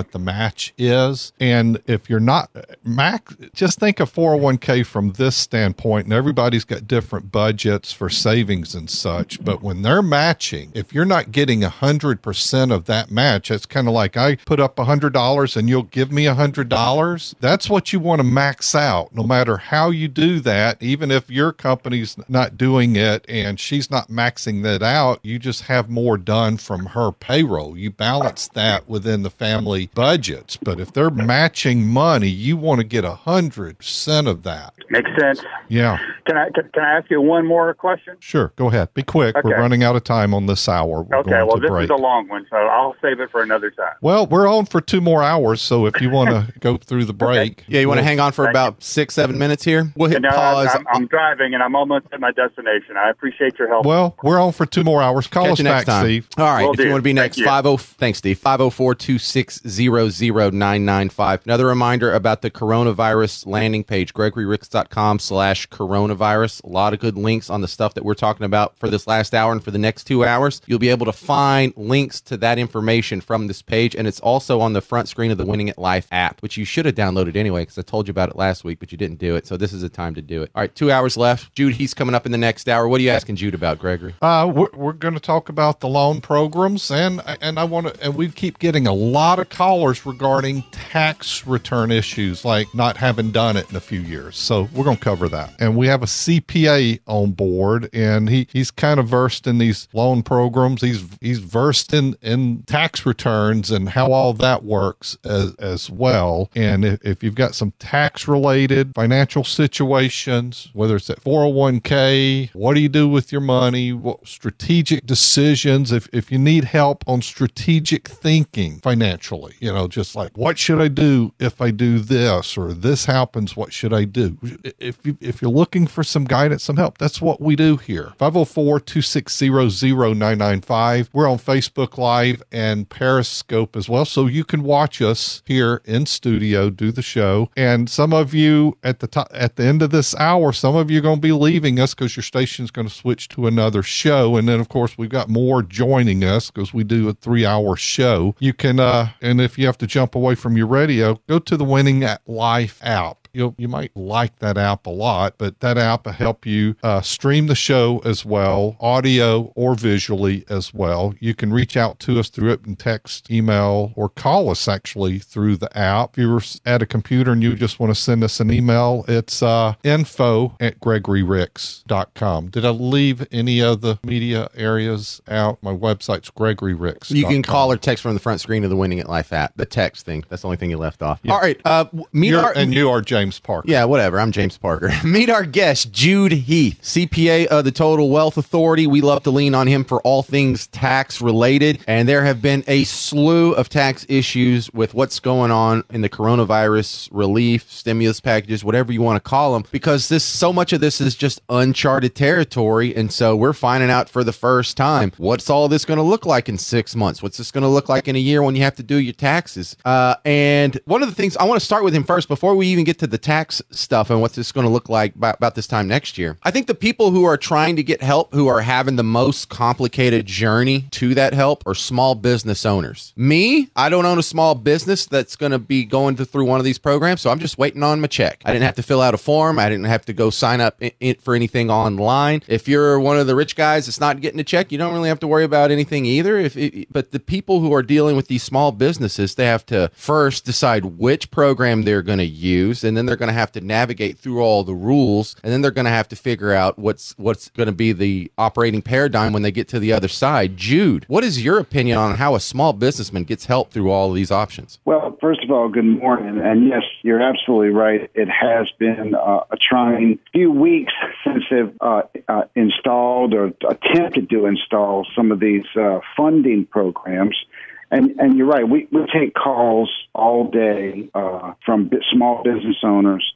what the match is. And if you're not max, just think of four oh one k from this standpoint, and everybody's got different budgets for savings and such. But when they're matching, if you're not getting a hundred percent of that match, it's kind of like I put up a hundred dollars and you'll give me a hundred dollars. That's what you want to max out, no matter how you do that. Even if your company's not doing it and she's not maxing that out, you just have more done from her payroll. You balance that within the family budgets. But if they're matching money, you want to get a hundred percent of that. Makes sense. Yeah. Can I can, can I ask you one more question? Sure. Go ahead. Be quick. Okay. We're running out of time on this hour. We're Okay. going Well, to this break. is a long one, so I'll save it for another time. Well, we're on for two more hours, so if you want to go through the break. Yeah, you want to we'll- hang on for Thank about six, seven minutes here? We'll hit And, uh, pause. I'm, I'm driving, and I'm almost at my destination. I appreciate your help. Well, we're on for two more hours. Call Catch us you next back, time. Steve. All right. Will if you do. want to be Thank next, you. five oh thanks, Steve. five oh four, two six zero, zero nine nine five. Another reminder about the coronavirus landing page, gregoryricks.com slash coronavirus. A lot of good links on the stuff that we're talking about for this last hour and for the next two hours. You'll be able to find links to that information from this page, and it's also on the front screen of the Winning at Life app, which you should have downloaded anyway because I told you about it last week, but you didn't do it. So this is the time to do it. All right, two hours left. Jude, he's coming up in the next hour. What are you asking Jude about, Gregory? Uh, we're, we're going to talk about the loan programs, and and I want to, and we keep getting a lot of callers regarding tax return issues, like not having done it in a few years. So we're going to cover that. And we have a C P A on board, and he, he's kind of versed in these loan programs. He's he's versed in, in tax returns and how all that works as, as well. And if, if you've got some tax related financial situations, whether it's at four oh one k, what do you do with your money? What strategic decisions? If, if you need help on strategic thinking financially, you know, just like, what should I do if I do this, or this happens, what should I do? If, you, if you're looking for some guidance, some help, that's what we do here. five oh four, two six zero, zero nine nine five. We're on Facebook Live and Periscope as well, so you can watch us here in studio do the show. And some of you at the top, at the end of this hour, some of you are going to be leaving us because your station's going to switch to another show. And then, of course, we've got more joining us because we do a three-hour show. You can, uh, and if you have to jump away from your radio, go to the Winning at Life app. You'll, you might like that app a lot, but that app will help you uh, stream the show as well, audio or visually as well. You can reach out to us through it and text, email, or call us actually through the app. If you're at a computer and you just want to send us an email, it's uh, info at gregory ricks dot com. Did I leave any of the media areas out? My website's gregory ricks dot com. You can call or text from the front screen of the Winning at Life app. The text thing. That's the only thing you left off. All right. Uh, meet You're, our, and you are James Parker. Yeah, whatever. I'm James Parker. Meet our guest, Jude Heath, C P A of the Total Wealth Authority. We love to lean on him for all things tax related. And there have been a slew of tax issues with what's going on in the coronavirus relief, stimulus packages, whatever you want to call them, because this so much of this is just uncharted territory. And so we're finding out for the first time, what's all this going to look like in six months? What's this going to look like in a year when you have to do your taxes? Uh, and one of the things, I want to start with him first before we even get to the tax stuff and what's this going to look like by, about this time next year. I think the people who are trying to get help, who are having the most complicated journey to that help, are small business owners. Me, I don't own a small business that's going to be going to, through one of these programs, so I'm just waiting on my check. I didn't have to fill out a form. I didn't have to go sign up in, in, for anything online. If you're one of the rich guys that's not getting a check, you don't really have to worry about anything either. If it, but the people who are dealing with these small businesses, they have to first decide which program they're going to use, and then they're going to have to navigate through all the rules, and then they're going to have to figure out what's what's going to be the operating paradigm when they get to the other side. Jude, what is your opinion on how a small businessman gets help through all of these options? Well, first of all, good morning. And yes, you're absolutely right. It has been uh, a trying few weeks since they've uh, uh, installed or attempted to install some of these uh, funding programs. And, and you're right. We, we take calls all day uh, from b- small business owners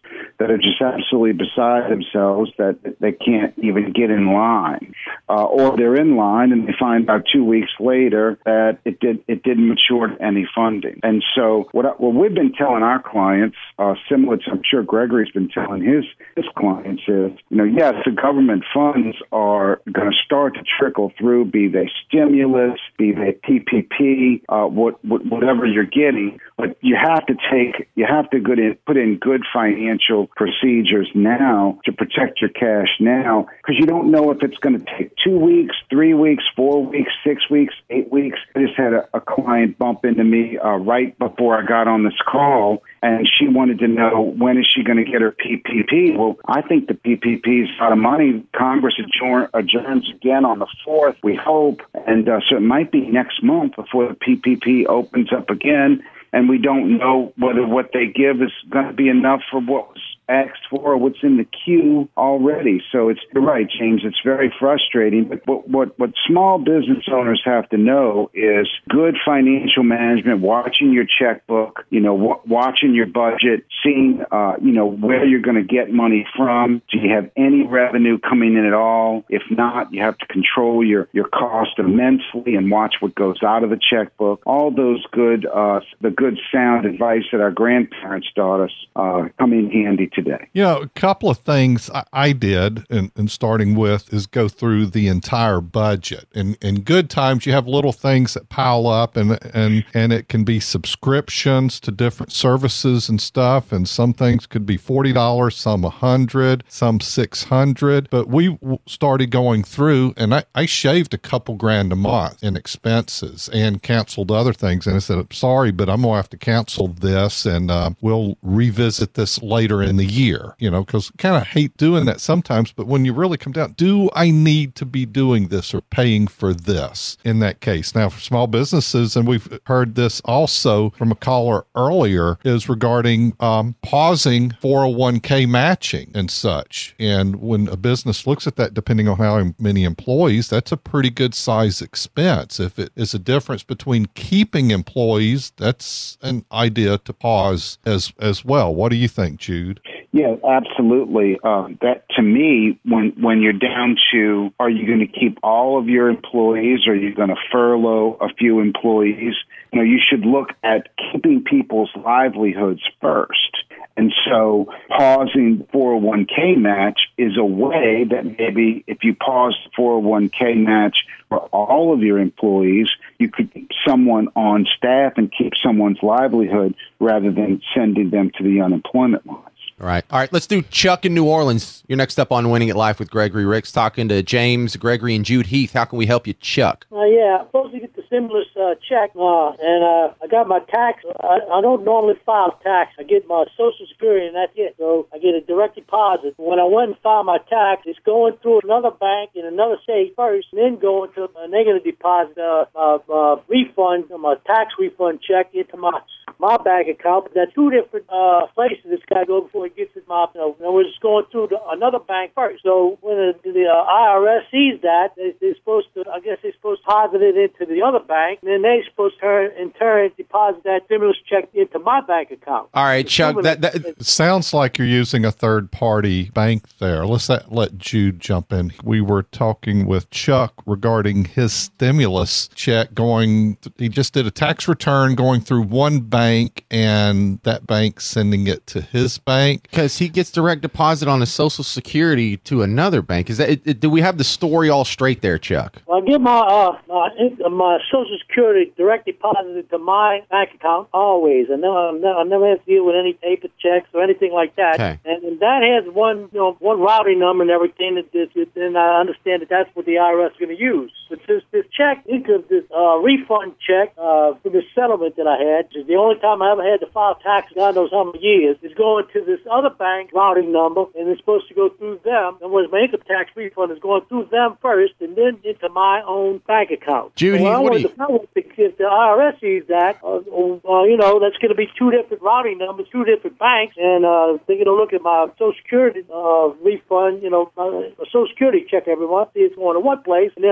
that are just absolutely beside themselves that they can't even get in line, uh, or they're in line and they find out two weeks later that it did it didn't mature to any funding. And so what I, what we've been telling our clients, uh, similar to I'm sure Gregory's been telling his his clients, is you know yes, the government funds are going to start to trickle through, be they stimulus, be they P P P, uh, what, what whatever you're getting, but you have to take you have to good in, put in good financial procedures now to protect your cash now, because you don't know if it's going to take two weeks, three weeks, four weeks, six weeks, eight weeks. I just had a, a client bump into me uh, right before I got on this call, and she wanted to know when is she going to get her P P P. Well, I think the P P P is out of money. Congress adjourn, adjourns again on the fourth, we hope, and uh, so it might be next month before the P P P opens up again, and we don't know whether what they give is going to be enough for what was asked for, what's in the queue already. So it's you're right, James. It's very frustrating. But what, what what small business owners have to know is good financial management, watching your checkbook, you know, w- watching your budget, seeing uh, you know where you're going to get money from. Do you have any revenue coming in at all? If not, you have to control your your cost immensely and watch what goes out of the checkbook. All those good uh, the good sound advice that our grandparents taught us uh, come in handy today. Today. You know, a couple of things I, I did, and, and starting with, is go through the entire budget. And in good times, you have little things that pile up, and and and it can be subscriptions to different services and stuff. And some things could be forty dollars, some a hundred, some six hundred. But we w- started going through, and I, I shaved a couple grand a month in expenses and canceled other things. And I said, I'm sorry, but I'm gonna have to cancel this, and uh, we'll revisit this later in the year, you know, because kind of hate doing that sometimes. But when you really come down, do I need to be doing this or paying for this in that case? Now, for small businesses, and we've heard this also from a caller earlier, is regarding um, pausing four oh one k matching and such. And when a business looks at that, depending on how many employees, that's a pretty good size expense. If it is a difference between keeping employees, that's an idea to pause as as well. What do you think, Jude? Yeah, absolutely. Um, that to me, when when you're down to, are you going to keep all of your employees, or are you going to furlough a few employees? You know, you should look at keeping people's livelihoods first. And so pausing four oh one k match is a way that maybe if you pause the four oh one k match for all of your employees, you could keep someone on staff and keep someone's livelihood rather than sending them to the unemployment lines. All right. All right. Let's do Chuck in New Orleans. You're next up on Winning at Life with Gregory Ricks, talking to James, Gregory, and Jude Heath. How can we help you, Chuck? Uh, yeah, I'm supposed to get the stimulus uh, check, uh, and uh, I got my tax. I, I don't normally file tax. I get my Social Security, and that's it. So I get a direct deposit. When I went and filed my tax, it's going through another bank in another state first, and then going to a negative deposit, uh, uh, uh, refund, my tax refund check into my my bank account. But that's two different uh, places it's got to go before it gets to my, you know, and it's going through the, another bank first. So when the, the uh, I R S sees that, they, they're supposed to, I guess they're supposed to deposit it into the other bank, and then they're supposed to turn, in turn deposit that stimulus check into my bank account. All right, Chuck, that, that sounds like you're using a third-party bank there. Let's let, let Jude jump in. We were talking with Chuck regarding his stimulus check going, he just did a tax return going through one bank, and that bank sending it to his bank. Because he gets direct deposit on his Social Security to another bank. Is that? It, it, do we have the story all straight there, Chuck? Well, I get my uh, my, my Social Security direct deposited to my bank account always. I never, I never have to deal with any paper checks or anything like that. Okay. And, and that has one, you know, one routing number and everything. That this, and I understand that that's what the I R S is going to use. But this this check, this uh, refund check uh, for the settlement that I had, which is the only time I ever had to file taxes, God knows how many years, is going to this other bank routing number, and it's supposed to go through them. And when my income tax refund is going through them first, and then into my own bank account. Judy, so what do you? If the I R S sees that, uh, uh, you know, that's going to be two different routing numbers, two different banks, and uh, they're going to look at my Social Security uh, refund, you know, my Social Security check every month, see it's going to one place, and then my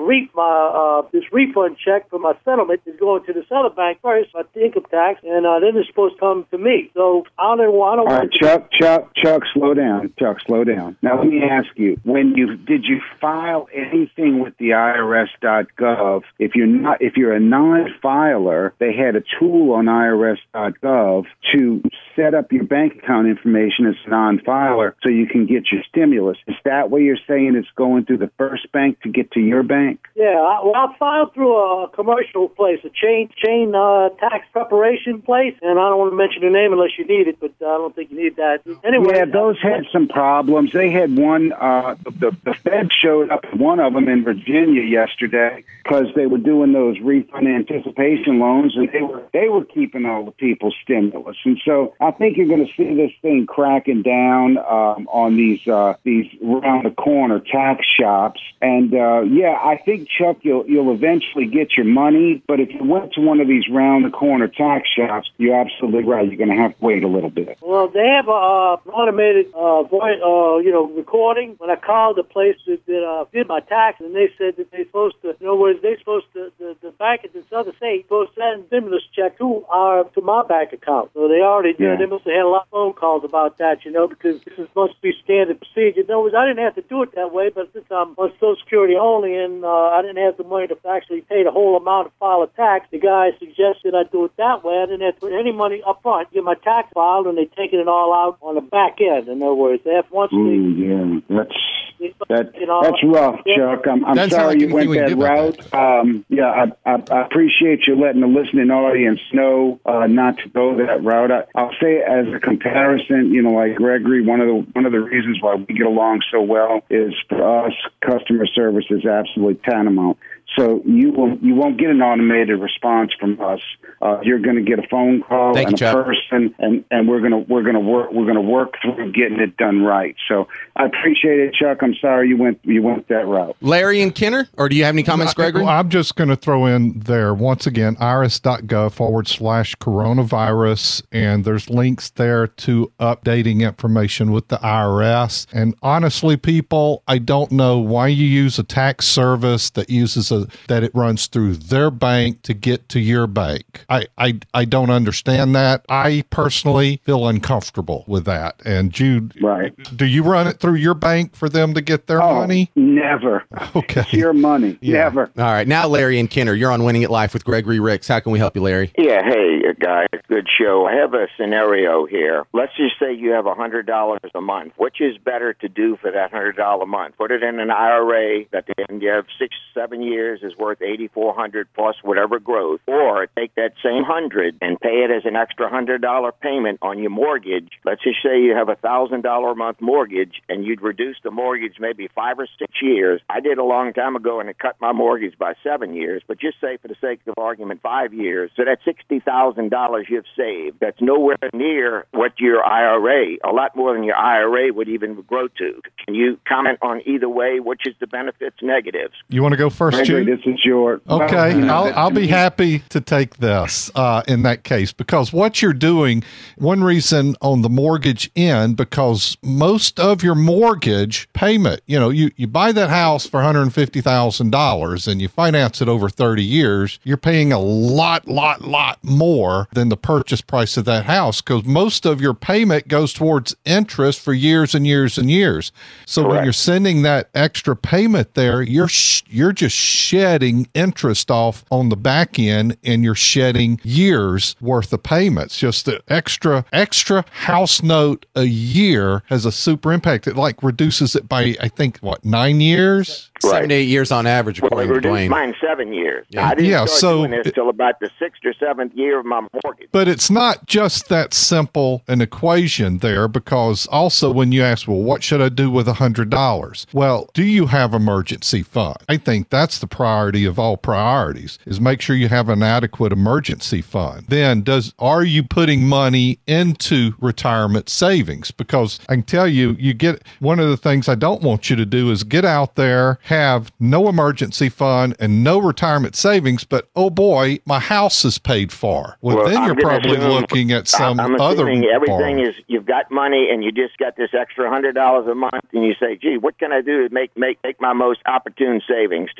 re- my uh, this refund check for my settlement is going to this other bank first, my income tax, and uh, then it's supposed to come to me. So I don't know. I don't All right, want to Chuck, Chuck, Chuck, slow down. Chuck, slow down. Now let me ask you: When you did you file anything with the I R S dot gov? If you're not, if you're a non-filer, they had a tool on I R S dot gov to set up your bank account information as a non-filer so you can get your stimulus. Is that what you're saying? It's going through the first bank to get to your bank? Yeah, I, well, I filed through a commercial place, a chain chain uh, tax preparation place, and I don't want to mention the name unless you need it, but I don't think you need that. Anyway, yeah, those had some problems. They had one. Uh, the the Fed showed up at one of them in Virginia yesterday because they were doing those refund anticipation loans, and they were they were keeping all the people's stimulus. And so I think you're going to see this thing cracking down um, on these uh, these round the corner tax shops. And uh, yeah, I think, Chuck, you'll you'll eventually get your money. But if you went to one of these round the corner tax shops, you're absolutely right. You're going to have to wait a little bit. Well, they have a uh, automated uh, voice, uh, you know, recording. When I called the place that, that uh, did my tax, and they said that they're supposed to, in other words, they're supposed to, the, the bank in this other state supposed to send stimulus check to our to my bank account. So they already did. Yeah. They must have had a lot of phone calls about that, you know, because this is supposed to be standard procedure. In other words, I didn't have to do it that way, but since I'm on Social Security only, and uh, I didn't have the money to actually pay the whole amount to file a tax, the guy suggested I do it that way. I didn't have to put any money up front, get my tax filed, and they're taking it all out on the back end. In other words, they have once Ooh, they, yeah, that's that, you know, that's rough, yeah. Chuck. I'm, I'm Doesn't sound sorry like you went anything we that can do about route. Um, yeah, I, I, I appreciate you letting the listening audience know uh, not to go that route. I, I'll say as a comparison, you know, like Gregory, one of the one of the reasons why we get along so well is for us, customer service is absolutely tantamount. So you will you won't get an automated response from us. Uh, you're going to get a phone call Thank and you, a Chuck. person, and, and we're going to we're going to work we're going to work through getting it done right. So I appreciate it, Chuck. I'm sorry you went you went that route. Larry and Kenner, or do you have any comments, Gregory? Well, I'm just going to throw in there once again, irs.gov forward slash coronavirus. And there's links there to updating information with the I R S. And honestly, people, I don't know why you use a tax service that uses a, that it runs through their bank to get to your bank. I, I, I don't understand that. I personally feel uncomfortable with that. And Jude, Right. do you run it through your bank for them to get their Oh, money? never. Okay. It's your money. Yeah. Never. All right, now Larry and Kenner, you're on Winning It Life with Gregory Ricks. How can we help you, Larry? Yeah, hey, guys, good show. I have a scenario here. Let's just say you have one hundred dollars a month. Which is better to do for that one hundred dollars a month? Put it in an I R A that then you have six, seven years is worth eight thousand four hundred dollars plus whatever growth, or take that same one hundred and pay it as an extra one hundred dollars payment on your mortgage. Let's just say you have a one thousand dollars a month mortgage, and you'd reduce the mortgage maybe five or six years. I did a long time ago, and it cut my mortgage by seven years, but just say for the sake of argument, five years. So that's sixty thousand dollars you've saved. That's nowhere near what your I R A, a lot more than your I R A would even grow to. Can you comment on either way? Which is the benefits, negatives? You want to go first, Gregory, Jude? this is your Okay, well, you know, I'll, that- I'll be happy to take this uh, in that case, because what you're doing, one reason on the mortgage end, because most of your mortgage payment, you know, you, you buy that house for one hundred fifty thousand dollars and you finance it over thirty years, you're paying a lot, lot, lot more than the purchase price of that house, because most of your payment goes towards interest for years and years and years. So when Correct. you're sending that extra payment there, you're sh- you're just shedding interest off on the back end, and you're shedding years worth of payments. Just the extra extra house note a year has a super impact. It like reduces it by, I think, what, nine years? Seven Right. to eight years on average, Well, according it to reduced Dwayne. mine seven years. Yeah. I didn't Yeah, start so doing this it- till about the sixth or seventh year of my mortgage. But it's not just that simple an equation there, because also when you ask, well, what should I do with one hundred dollars? Well, do you have emergency fund? I think that's the priority of all priorities, is make sure you have an adequate emergency fund. Then does are you putting money into retirement savings? Because I can tell you, you get one of the things I don't want you to do is get out there, have no emergency fund and no retirement savings, but oh boy, my house is paid for. Well, Well, then I'm you're gonna probably assume- looking at some I'm other assuming everything borrow. is you've got money and you just got this extra hundred dollars a month, and you say, "Gee, what can I do to make make make my most opportune savings?" To me,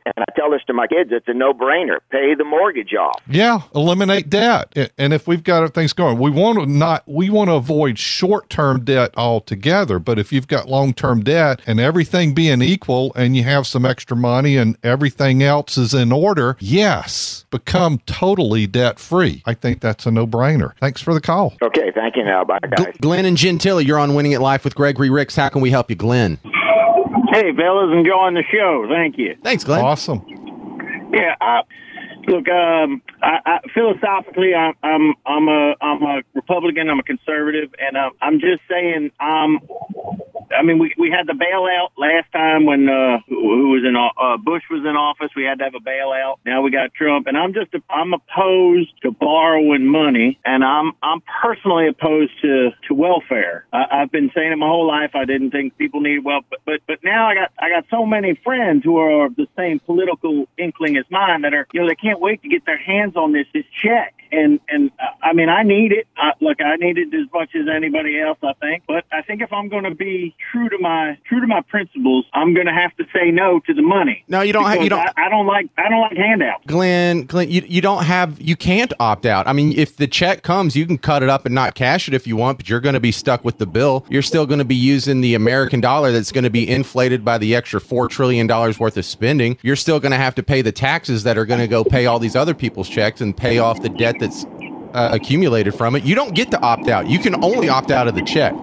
And I tell this to my kids, it's a no-brainer. Pay the mortgage off. Yeah, eliminate debt. And if we've got things going, we want to not we want to avoid short-term debt altogether. But if you've got long-term debt and everything being equal and you have some extra money and everything else is in order, yes, become totally debt-free. I think that's a no-brainer. Thanks for the call. Okay, thank you now. Bye, guys. Glenn and Gentile, you're on Winning It Life with Gregory Ricks. How can we help you, Glenn? Hey, fellas, enjoying the show. Thank you. Thanks, Glenn. Awesome. Yeah, I, look, um, I, I, philosophically, I'm I'm I'm a I'm a Republican. I'm a conservative, and uh, I'm just saying. Um, I mean, we we had the bailout last time when uh, who was in uh, Bush was in office. We had to have a bailout. Now we got Trump, and I'm just I'm opposed to borrowing money, and I'm I'm personally opposed to to welfare. I, I've been saying it my whole life. I didn't think people needed welfare, but, but but now I got I got so many friends who are of the same political inkling as mine that are you know they can't wait to get their hands on this this check. And, and uh, I mean, I need it. I, look, I need it as much as anybody else, I think. But I think if I'm going to be true to my true to my principles, I'm going to have to say no to the money. No, you don't. Have, you don't. I, I don't like. I don't like handouts. Glenn, Glenn, you you don't have. You can't opt out. I mean, if the check comes, you can cut it up and not cash it if you want, but you're going to be stuck with the bill. You're still going to be using the American dollar that's going to be inflated by the extra four trillion dollars worth of spending. You're still going to have to pay the taxes that are going to go pay all these other people's checks and pay off the debt that's uh, accumulated from it. You don't get to opt out. You can only opt out of the check.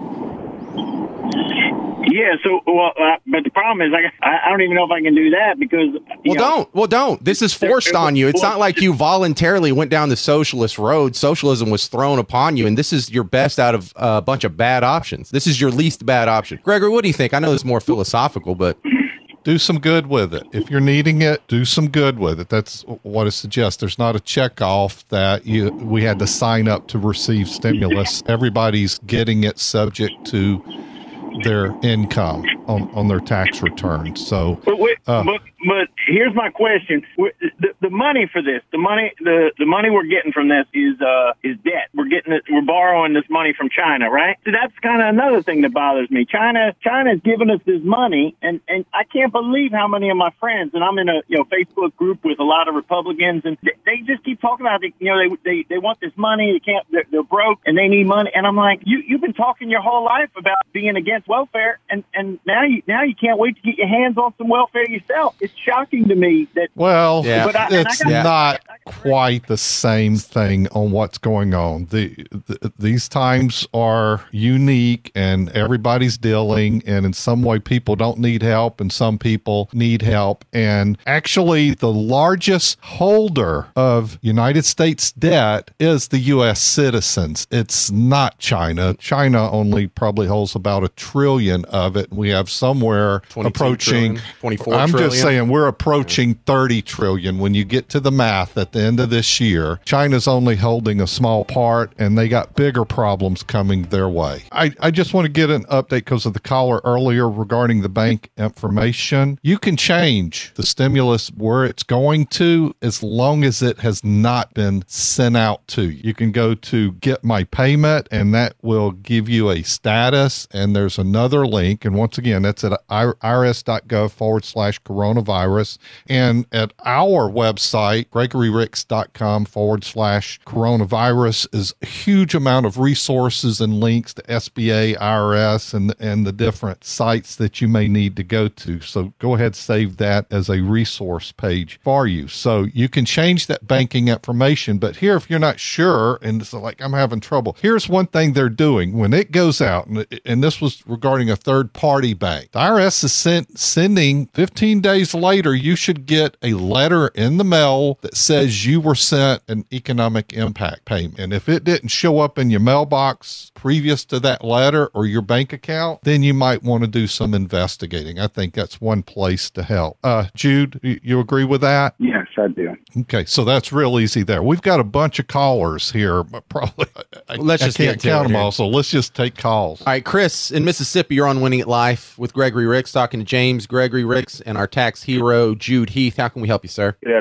Yeah, so, well, uh, but the problem is I, I don't even know if I can do that because... Well, know, don't. Well, don't. This is forced on you. It's not like you voluntarily went down the socialist road. Socialism was thrown upon you, and this is your best out of a bunch of bad options. This is your least bad option. Gregory, what do you think? I know this is more philosophical, but... Do some good with it. If you're needing it, do some good with it. That's what I suggest. There's not a check off that you we had to sign up to receive stimulus. Everybody's getting it subject to their income on, on their tax return. So, but, wait, uh, but but here's my question: the, the money for this, the money, the, the money we're getting from this is uh is debt. We're getting it. We're borrowing this money from China, right? So that's kind of another thing that bothers me. China, China's giving us this money, and and I can't believe how many of my friends, and I'm in a you know Facebook group with a lot of Republicans, and they, they just keep talking about it. You know, they they they want this money. They can't. They're, they're broke, and they need money. And I'm like, you you've been talking your whole life about being against welfare, and and now you now you can't wait to get your hands on some welfare yourself. It's shocking to me that well yeah. but I, it's I got, not quite the same thing on what's going on. The, the these times are unique, and everybody's dealing, and in some way people don't need help and some people need help. And actually the largest holder of United States debt is the U S citizens. It's not China. China only probably holds about a trillion of it. We have somewhere approaching trillion, twenty-four I'm trillion. just saying we're approaching thirty trillion. When you get to the math at the end of this year, China's only holding a small part, and they got bigger problems coming their way. I, I just want to get an update because of the caller earlier regarding the bank information. You can change the stimulus where it's going to as long as it has not been sent out to you. You can go to Get My Payment, and that will give you a status, and there's another link, and once again, that's at irs.gov forward slash coronavirus. And at our website, gregoryricks.com forward slash coronavirus is a huge amount of resources and links to S B A, I R S, and, and the different sites that you may need to go to. So go ahead, save that as a resource page for you. So you can change that banking information. But here, if you're not sure, and it's like, I'm having trouble, here's one thing they're doing. When it goes out, and, and this was regarding a third party bank, the I R S is sent, sending fifteen days later, you should get a letter in the mail that says you were sent an economic impact payment. And if it didn't show up in your mailbox previous to that letter or your bank account, then you might want to do some investigating. I think that's one place to help. Uh, Jude, you agree with that? Yes, I do. Okay, so that's real easy there. We've got a bunch of callers here. Probably, I, let's I just can't count them all, so let's just take calls. All right, Chris, in Mississippi, you're on Winning It Life with Gregory Ricks, talking to James Gregory Ricks and our tax hero, Jude Heath. How can we help you, sir? Good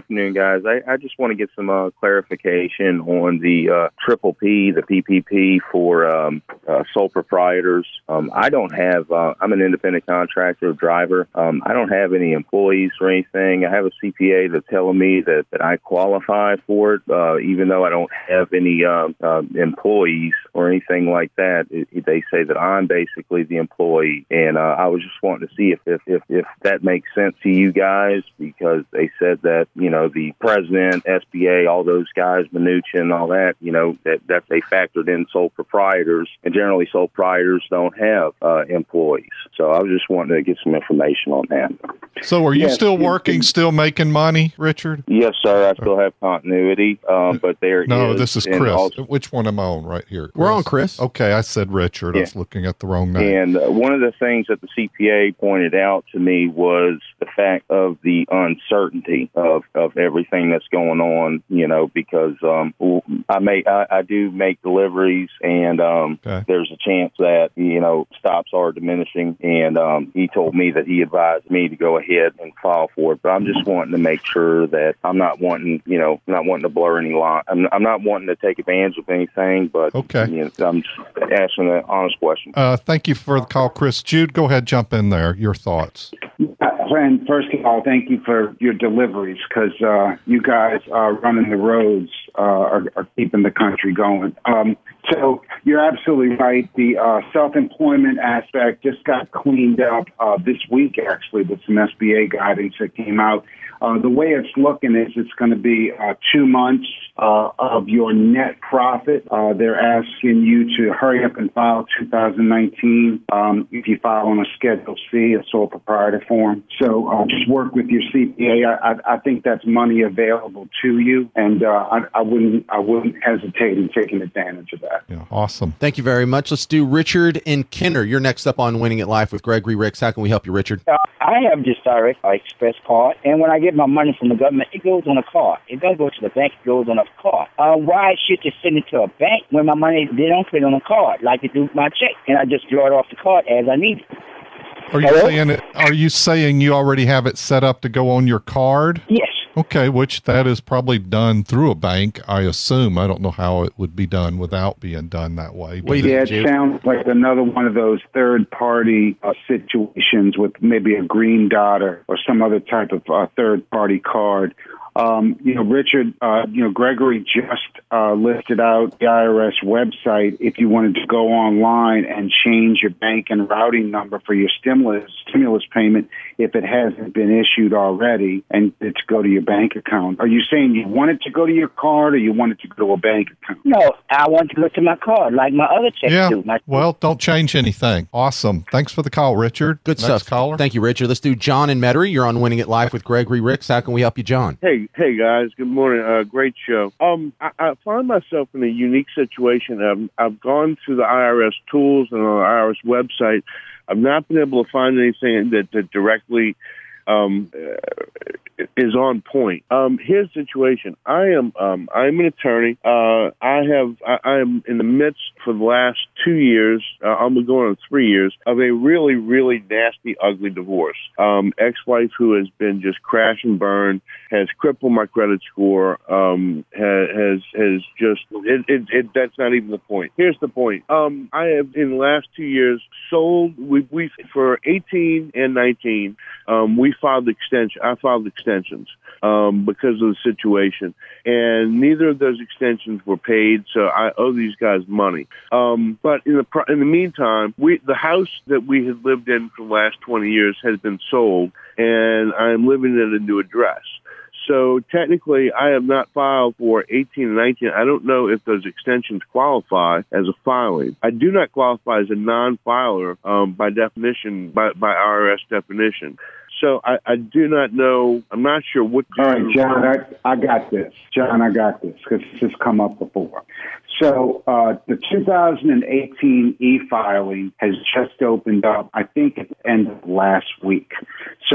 afternoon, guys. I, I just want to get some uh, clarification on the uh, triple P, the P P P for um, uh, sole proprietors. Um, I don't have, uh, I'm an independent contractor, driver. Um, I don't have any employees or anything. I have a C P A that's telling me that, that I qualify for it, uh, even though I don't have any uh, uh, employees or anything like that. It, they say that I'm basically the employee. And uh, I was just wanting to see if, if, if, if that makes sense to you guys, because they said that, you know, the president, S B A, all those guys, Mnuchin, all that, you know, that, that they factored in sole proprietors, and generally sole proprietors don't have uh, employees. So I was just wanting to get some information on that. So are you Yes, still you- working, still making money, Richard? Yes, sir. I still have continuity, um, but there No, is. this is and Chris. also- Which one am I on right here? We're on Chris. Okay, I said Richard. I Yeah. was looking at the wrong name. And uh, one of the things that the C P A pointed out to me was the fact of the uncertainty of, of everything that's going on, you know, because um, I, may, I, I do make deliveries, and um, Okay. there's a chance that, you know, stops are diminishing. And um, he told me that he advised me to go ahead and file for it. But I'm just wanting to make sure that I'm not wanting, you know, not wanting to blur any line. I'm, I'm not wanting to take advantage of anything, but Okay. you know, I'm just asking an honest question. Uh, thank you for the call, Chris. Jude, go ahead, jump in there. Your thoughts. And first of all, thank you for your deliveries, because uh, you guys are running the roads, uh, are, are keeping the country going. Um, so you're absolutely right. The uh, self-employment aspect just got cleaned up uh, this week, actually, with some S B A guidance that came out. Uh, the way it's looking is it's going to be uh, two months uh, of your net profit. Uh, they're asking you to hurry up and file two thousand nineteen um, if you file on a Schedule C, a sole proprietor form. So uh, just work with your C P A. I, I, I think that's money available to you, and uh, I, I wouldn't I wouldn't hesitate in taking advantage of that. Yeah, awesome. Thank you very much. Let's do Richard and Kenner. You're next up on Winning It Live with Gregory Ricks. How can we help you, Richard? Uh, I have just direct uh, express card, and when I get my money from the government, it goes on a card. It doesn't go to the bank; it goes on a card. Uh, why should you send it to a bank when my money they don't put it on a card like they do with my check, and I just draw it off the card as I need it? Are you Hello? saying it, Are you saying you already have it set up to go on your card? Yes. Okay, which that is probably done through a bank, I assume. I don't know how it would be done without being done that way. But Yeah, it sounds like another one of those third-party uh, situations with maybe a green dot or, or some other type of uh, third-party card. Um, you know, Richard, uh, you know, Gregory just uh, listed out the I R S website if you wanted to go online and change your bank and routing number for your stimulus stimulus payment if it hasn't been issued already, and to go to your bank account. Are you saying you want it to go to your card, or you want it to go to a bank account? No, I want to go to my card like my other checks yeah, do. My- well, don't change anything. Awesome. Thanks for the call, Richard. Good Next stuff. caller. Thank you, Richard. Let's do John and Metairie. You're on Winning It Live with Gregory Ricks. How can we help you, John? Hey, hey guys. Good morning. Uh, great show. Um, I, I find myself in a unique situation. I've, I've gone through the I R S tools and on the I R S website. I've not been able to find anything that, that directly um, uh, is on point. Um, here's the situation. I am um, I'm an attorney. Uh, I have I, I am in the midst for the last two years. Uh, I'm going on three years of a really really nasty, ugly divorce. Um, ex-wife who has been just crash and burn, has crippled my credit score. Um, has has, has just it, it, it. That's not even the point. Here's the point. Um, I have in the last two years sold. We we for eighteen and nineteen. Um, we filed extension. I filed extensions um, because of the situation, and neither of those extensions were paid. So I owe these guys money. Um, but in the pro- in the meantime, we the house that we had lived in for the last twenty years has been sold, and I am living at a new address. So technically, I have not filed for eighteen and nineteen. I don't know if those extensions qualify as a filing. I do not qualify as a non-filer um, by definition, by, by I R S definition. So I, I do not know. I'm not sure what. All right, John, I, I got this. John, I got this because this has come up before. So uh, the two thousand eighteen e-filing has just opened up, I think, at the end of last week. So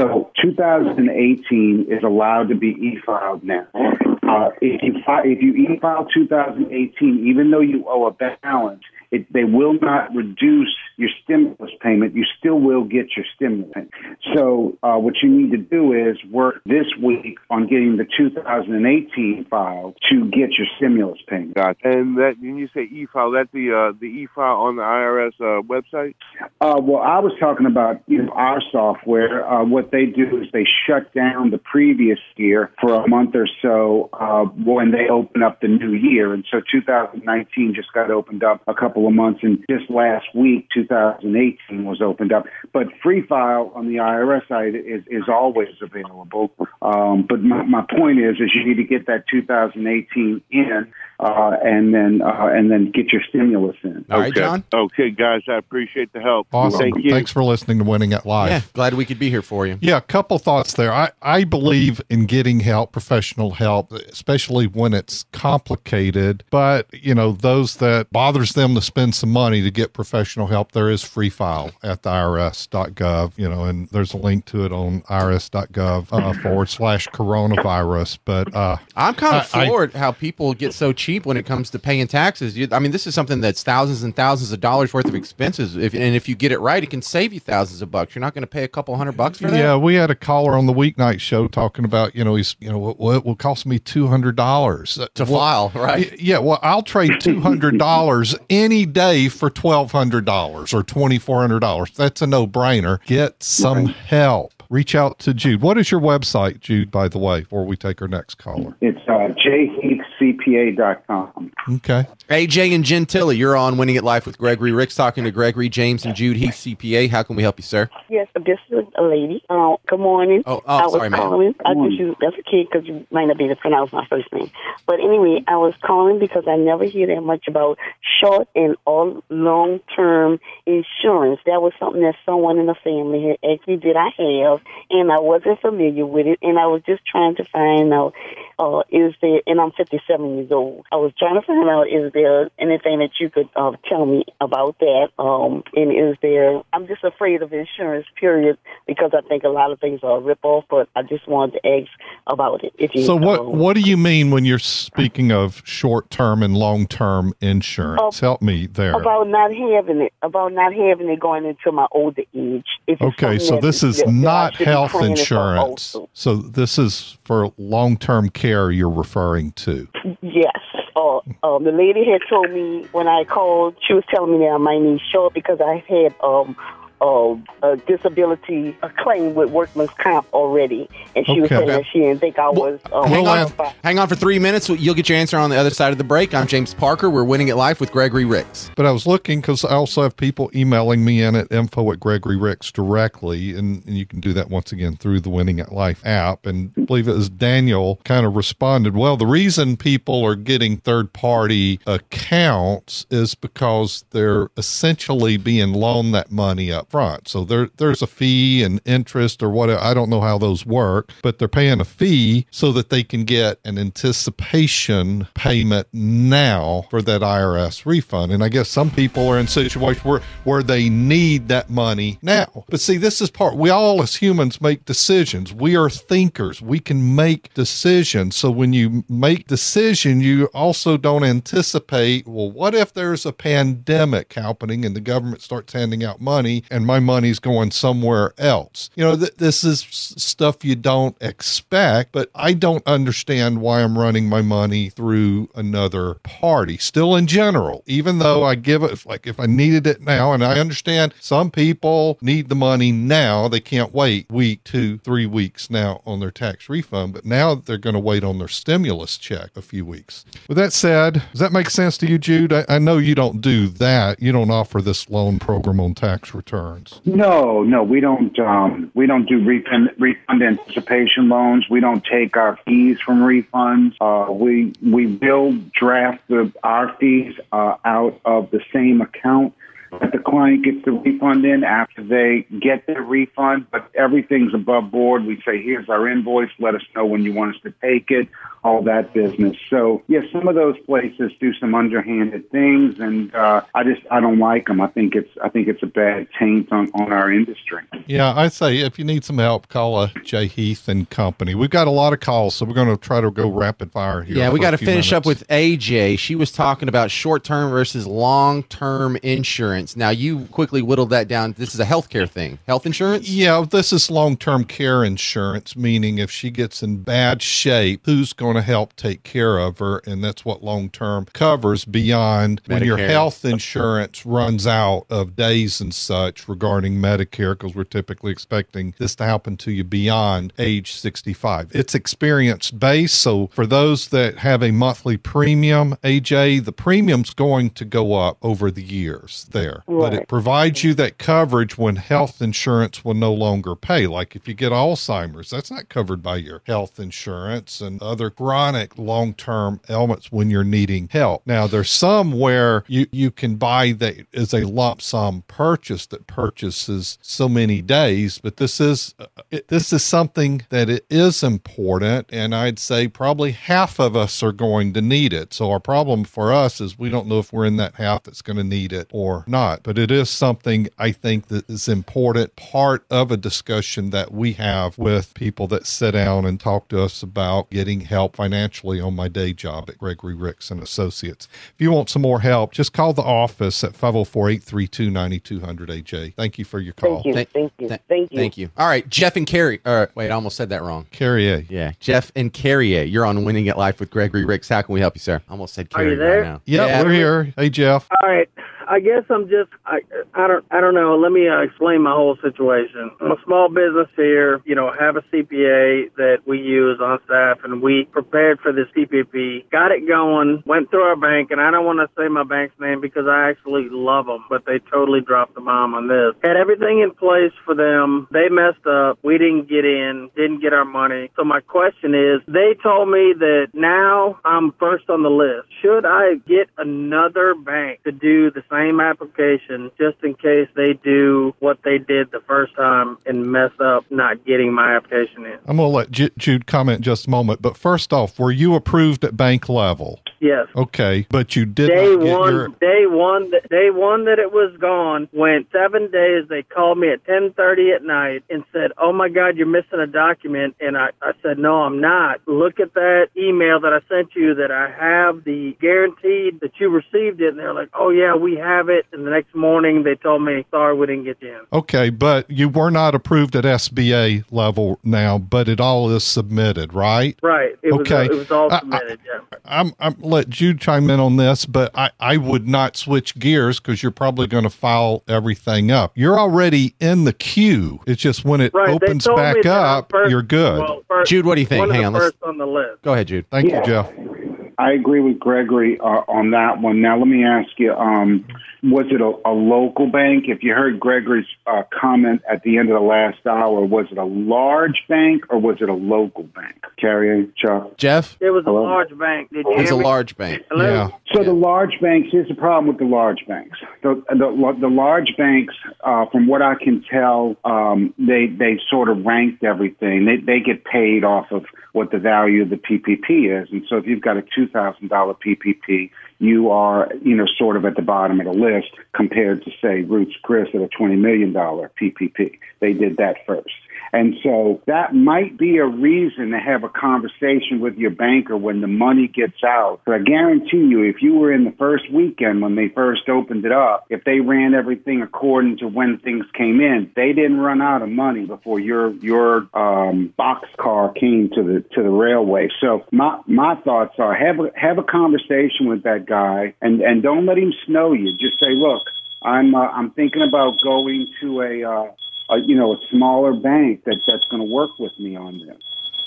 two thousand eighteen is allowed to be e-filed now. Uh, if you fi- if you e-file two thousand eighteen, even though you owe a balance, it, they will not reduce your stimulus payment. You still will get your stimulus payment. So uh, what you need to do is work this week on getting the two thousand eighteen filed to get your stimulus payment. Gotcha. And that when you say e-file, that's the uh, the e-file on the I R S uh, website? Uh, well, I was talking about you know our software. Uh, what they do is they shut down the previous year for a month or so uh, when they open up the new year. And so two thousand nineteen just got opened up a couple of months, and just last week, two thousand eighteen was opened up. But Free File on the I R S side is, is always available. Um, but my, my point is, is you need to get that two thousand eighteen in, uh, and then uh, and then get your stimulus in. All right, okay. John. Okay, guys, I appreciate the help. Awesome. Thank you. Thanks for listening to Winning at Life. Yeah, glad we could be here for you. Yeah, a couple thoughts there. I, I believe in getting help, professional help, especially when it's complicated. But, you know, those that bothers them to spend some money to get professional help, there is Free File at the I R S dot gov, you know, and there's a link to it on I R S dot gov uh, forward slash coronavirus. But uh, I'm kind of I, floored I, how people get so cheap when it comes to paying taxes. You, I mean, this is something that's thousands and thousands of dollars worth of expenses. If, and if you get it right, it can save you thousands of bucks. You're not going to pay a couple hundred bucks for that? Yeah, we had a caller on the weeknight show talking about, you know, he's, you know, what well, it will cost me two hundred dollars to well, file, right? Yeah, well, I'll trade two hundred dollars any day for twelve hundred dollars or twenty-four hundred dollars. That's a no-brainer. Get some help. Reach out to Jude. What is your website, Jude, by the way, before we take our next caller? It's uh, j heath c p a dot com. Okay. A J and Gentili, you're on Winning at Life with Gregory Ricks, talking to Gregory, James, and Jude Heath, C P A. How can we help you, sir? Yes, this is a lady. Uh, good morning. Oh, oh I was sorry, ma'am. calling. I just use that's a kid because you might not be able to pronounce my first name. But anyway, I was calling because I never hear that much about short and all long-term insurance. That was something that someone in the family had asked me, did I have? And I wasn't familiar with it, and I was just trying to find out, uh, is there, and I'm fifty-seven years old. I was trying to find out, is there anything that you could uh, tell me about that? Um, and is there, I'm just afraid of insurance, period, because I think a lot of things are a ripoff, but I just wanted to ask about it. If you, So what, um, what do you mean when you're speaking of short-term and long-term insurance? Uh, Help me there. About not having it, about not having it going into my older age. If it's Okay, something so that- this is that- that I not should be health planning for insurance. also. So this is for long-term care you're referring to. Yes. Uh, um, the lady had told me when I called, she was telling me that I might need short because I had um, uh, a disability a claim with workman's comp already. And she was Okay. saying that she didn't think I was um, Hang on, qualified. hang on for three minutes. You'll get your answer on the other side of the break. I'm James Parker. We're Winning at Life with Gregory Ricks. But I was looking because I also have people emailing me in at info at Gregory Ricks directly, and, and you can do that once again through the Winning at Life app. And I believe it was Daniel kind of responded, well, the reason people are getting third-party accounts is because they're essentially being loaned that money up front. So there, there's a fee and interest or whatever. I don't know how those work, but they're paying a fee so that they can get an anticipation payment now for that I R S refund. And I guess some people are in situations where, where they need that money now. But see, this is part, we all as humans make decisions. We are thinkers. We can make decisions. So when you make decision, you also don't anticipate, well, what if there's a pandemic happening and the government starts handing out money and my money's going somewhere else? You know, th- this is s- stuff you don't expect, but I don't understand why I'm running my money through another party. Still in general, even though I give it, like if I needed it now, and I understand some people need the money now, they can't wait week, two, three weeks now on their tax refund, but now they're going to wait on their stimulus check a few weeks. With that said, does that make sense to you, Jude? I, I know you don't do that. You don't offer this loan program on tax returns. No, no, we don't. Um, we don't do refund, refund anticipation loans. We don't take our fees from refunds. Uh, we we will draft the, our fees uh, out of the same account that the client gets the refund in after they get their refund. But everything's above board. We say, here's our invoice. Let us know when you want us to take it. all that business. So, yeah, some of those places do some underhanded things, and uh, I just I don't like them. I think it's I think it's a bad taint on, on our industry. Yeah, I'd say if you need some help, call uh, Jay Heath and Company. We've got a lot of calls, so we're going to try to go rapid fire here. Yeah, we got to few finish up minutes. with A J. She was talking about short-term versus long-term insurance. Now, you quickly whittled that down. This is a healthcare thing. Health insurance? Yeah, this is long-term care insurance, meaning if she gets in bad shape, who's going to help take care of her? And that's what long-term covers beyond when your Medicare. health insurance runs out of days and such regarding Medicare, because we're typically expecting this to happen to you beyond age sixty-five. It's experience-based, so for those that have a monthly premium, A J, the premium's going to go up over the years there. But it Right. provides you that coverage when health insurance will no longer pay. Like if you get Alzheimer's, that's not covered by your health insurance, and other chronic long-term ailments when you're needing help. Now, there's some where you, you can buy that as a lump sum purchase that purchases so many days, but this is uh, it, this is something that it is important, and I'd say probably half of us are going to need it. So our problem for us is we don't know if we're in that half that's going to need it or not. But it is something I think that is important part of a discussion that we have with people that sit down and talk to us about getting help financially on my day job at Gregory Ricks and Associates. If you want some more help, just call the office at five oh four, eight three two, nine two zero zero, A J. Thank you for your call. Thank you. Thank- Thank you. th- Thank you. Thank you. All right, Jeff and Carrie. Uh, wait, I almost said that wrong. Carrier. Yeah, Jeff and Carrier. You're on Winning at Life with Gregory Ricks. How can we help you, sir? I almost said Are you Carrier there? right now. Yeah, we're here. Hey, Jeff. All right. I guess I'm just I I don't I don't know. Let me uh, explain my whole situation. I'm a small business here. You know, have a C P A that we use on staff, and we prepared for this P P P. Got it going. Went through our bank, and I don't want to say my bank's name because I actually love them, but they totally dropped the bomb on this. Had everything in place for them. They messed up. We didn't get in. Didn't get our money. So my question is, they told me that now I'm first on the list. Should I get another bank to do the same application just in case they do what they did the first time and mess up not getting my application in? I'm going to let J- Jude comment in just a moment. But first off, were you approved at bank level? Yes. Okay, but you did Day not get one, your... day one, th- day one that it was gone. Went seven days. They called me at ten thirty at night and said, "Oh my God, you're missing a document." And I, I said, "No, I'm not. Look at that email that I sent you that I have the guaranteed that you received it." And they're like, "Oh yeah, we have it." And the next morning they told me, "Sorry, we didn't get you in." Okay, but you were not approved at S B A level now, but it all is submitted, right? Right. It was. Okay. Uh, it was all I- I- submitted. yeah. I'm, I'm let Jude chime in on this, but I, I would not switch gears because you're probably going to file everything up. You're already in the queue. It's just when it Right. They opens told me back that I'm up, first- you're good. well, first- Jude, what do you think? One of Hang the on, let's- first on the list. Go ahead, Jude. Thank Yeah. you, Jeff. I agree with Gregory uh, on that one. Now, let me ask you, um, was it a, a local bank? If you heard Gregory's uh, comment at the end of the last hour, was it a large bank or was it a local bank? Carrier, Chuck? Jeff? It was Hello? a large bank. Did you It's a hear me? large bank. Hello? Yeah. So the large banks, here's the problem with the large banks. The the, the large banks, uh, from what I can tell, um, they they sort of ranked everything. They they get paid off of what the value of the P P P is, and so if you've got a two thousand dollar P P P, you are you know sort of at the bottom of the list compared to say Roots Chris at a twenty million dollar P P P. They did that first. And so that might be a reason to have a conversation with your banker when the money gets out. But I guarantee you, if you were in the first weekend when they first opened it up, if they ran everything according to when things came in, they didn't run out of money before your your um, boxcar came to the to the railway. So my my thoughts are have a, have a conversation with that guy and, and don't let him snow you. Just say, look, I'm uh, I'm thinking about going to a. Uh, Uh, you know, a smaller bank that, that's going to work with me on this.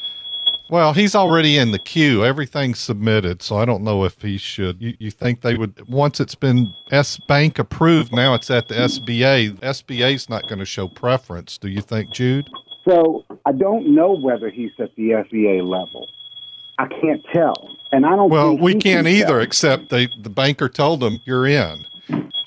Well, he's already in the queue. Everything's submitted, so I don't know if he should. You, you think they would, once it's been S Bank approved, now it's at the S B A. S B A's not going to show preference, do you think, Jude? So I don't know whether he's at the S B A level. I can't tell. And I don't Well, think we he can't can either, tell. except they, the banker told them you're in.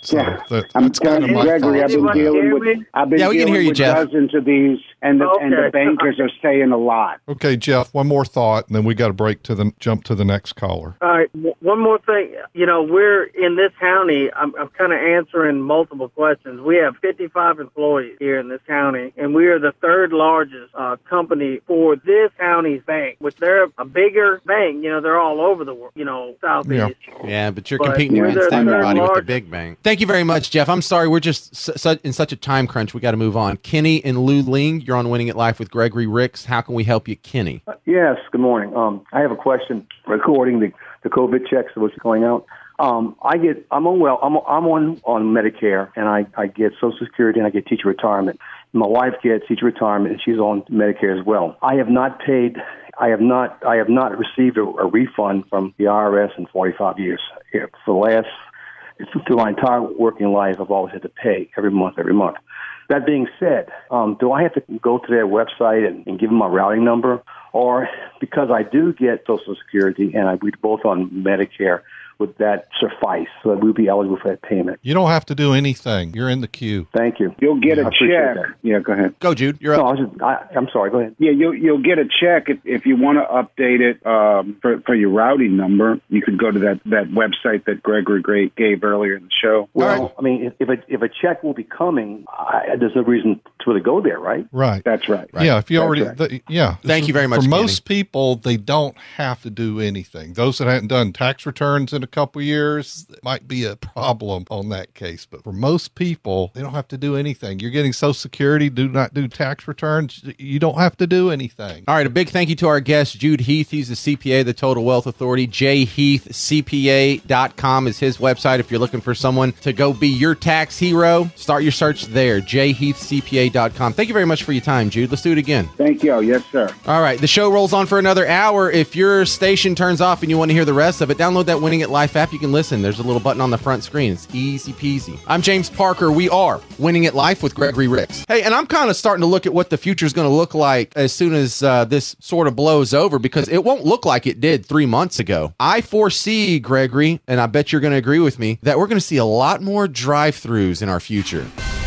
So Yeah. that, I'm that's kind of telling you, my Gregory, I've thoughts. been dealing with, I've been Yeah, we can dealing hear you, with Jeff. dozens of these, and the, and the Okay. bankers are saying a lot. Okay, Jeff, one more thought, and then we got to break to the jump to the next caller. All right, w- one more thing. You know, we're in this county. I'm, I'm kind of answering multiple questions. We have fifty-five employees here in this county, and we are the third largest uh, company for this county's bank, which they're a bigger bank. You know, they're all over the world, you know, Southeast. Yeah, but you're But competing we're against their third everybody with the largest. big bank. Thank you very much, Jeff. I'm sorry, we're just su- su- in such a time crunch. We got to move on. Kenny and Lou Ling, you're on Winning at Life with Gregory Ricks. How can we help you, Kenny? Yes, good morning. Um, I have a question regarding the, the COVID checks that was going out. Um, I get, I'm on, well, I'm, I'm on, on Medicare, and I, I get Social Security and I get teacher retirement. My wife gets teacher retirement, and she's on Medicare as well. I have not paid, I have not, I have not received a, a refund from the I R S in forty-five years. For the last, through my entire working life, I've always had to pay every month, every month. That being said, um, do I have to go to their website and, and give them my routing number? Or because I do get Social Security and I, we're both on Medicare, would that suffice so that we'd be eligible for that payment? You don't have to do anything. You're in the queue. Thank you. You'll get I a appreciate check. that. Yeah, go ahead. Go, Jude. You're No, up. I was just, I, I'm sorry. Go ahead. Yeah, you'll you'll get a check if, if you want to update it um, for for your routing number. You could go to that, that website that Gregory Gray gave earlier in the show. Well, I mean, if, if, a, if a check will be coming, I, there's no reason to really go there, right? Right. That's right. Yeah, if you That's already, right. the, yeah. Thank you very much, For Kenny. most people, they don't have to do anything. Those that hadn't done tax returns in a couple years, it might be a problem on that case. But for most people, they don't have to do anything. You're getting Social Security, do not do tax returns. You don't have to do anything. All right, a big thank you to our guest, Jude Heath. He's the C P A, the Total Wealth Authority. J Heath C P A dot com is his website. If you're looking for someone to go be your tax hero, start your search there, J Heath C P A dot com. Thank you very much for your time, Jude. Let's do it again. Thank you. Yes, sir. All right, the show rolls on for another hour. If your station turns off and you want to hear the rest of it, download that Winning at Life app. You can listen. There's a little button on the front screen. It's easy peasy. I'm James Parker. We are Winning at Life with Gregory Ricks. Hey, and I'm kind of starting to look at what the future is going to look like as soon as uh, this sort of blows over, because it won't look like it did three months ago. I foresee, Gregory, and I bet you're going to agree with me, that we're going to see a lot more drive-thrus in our future.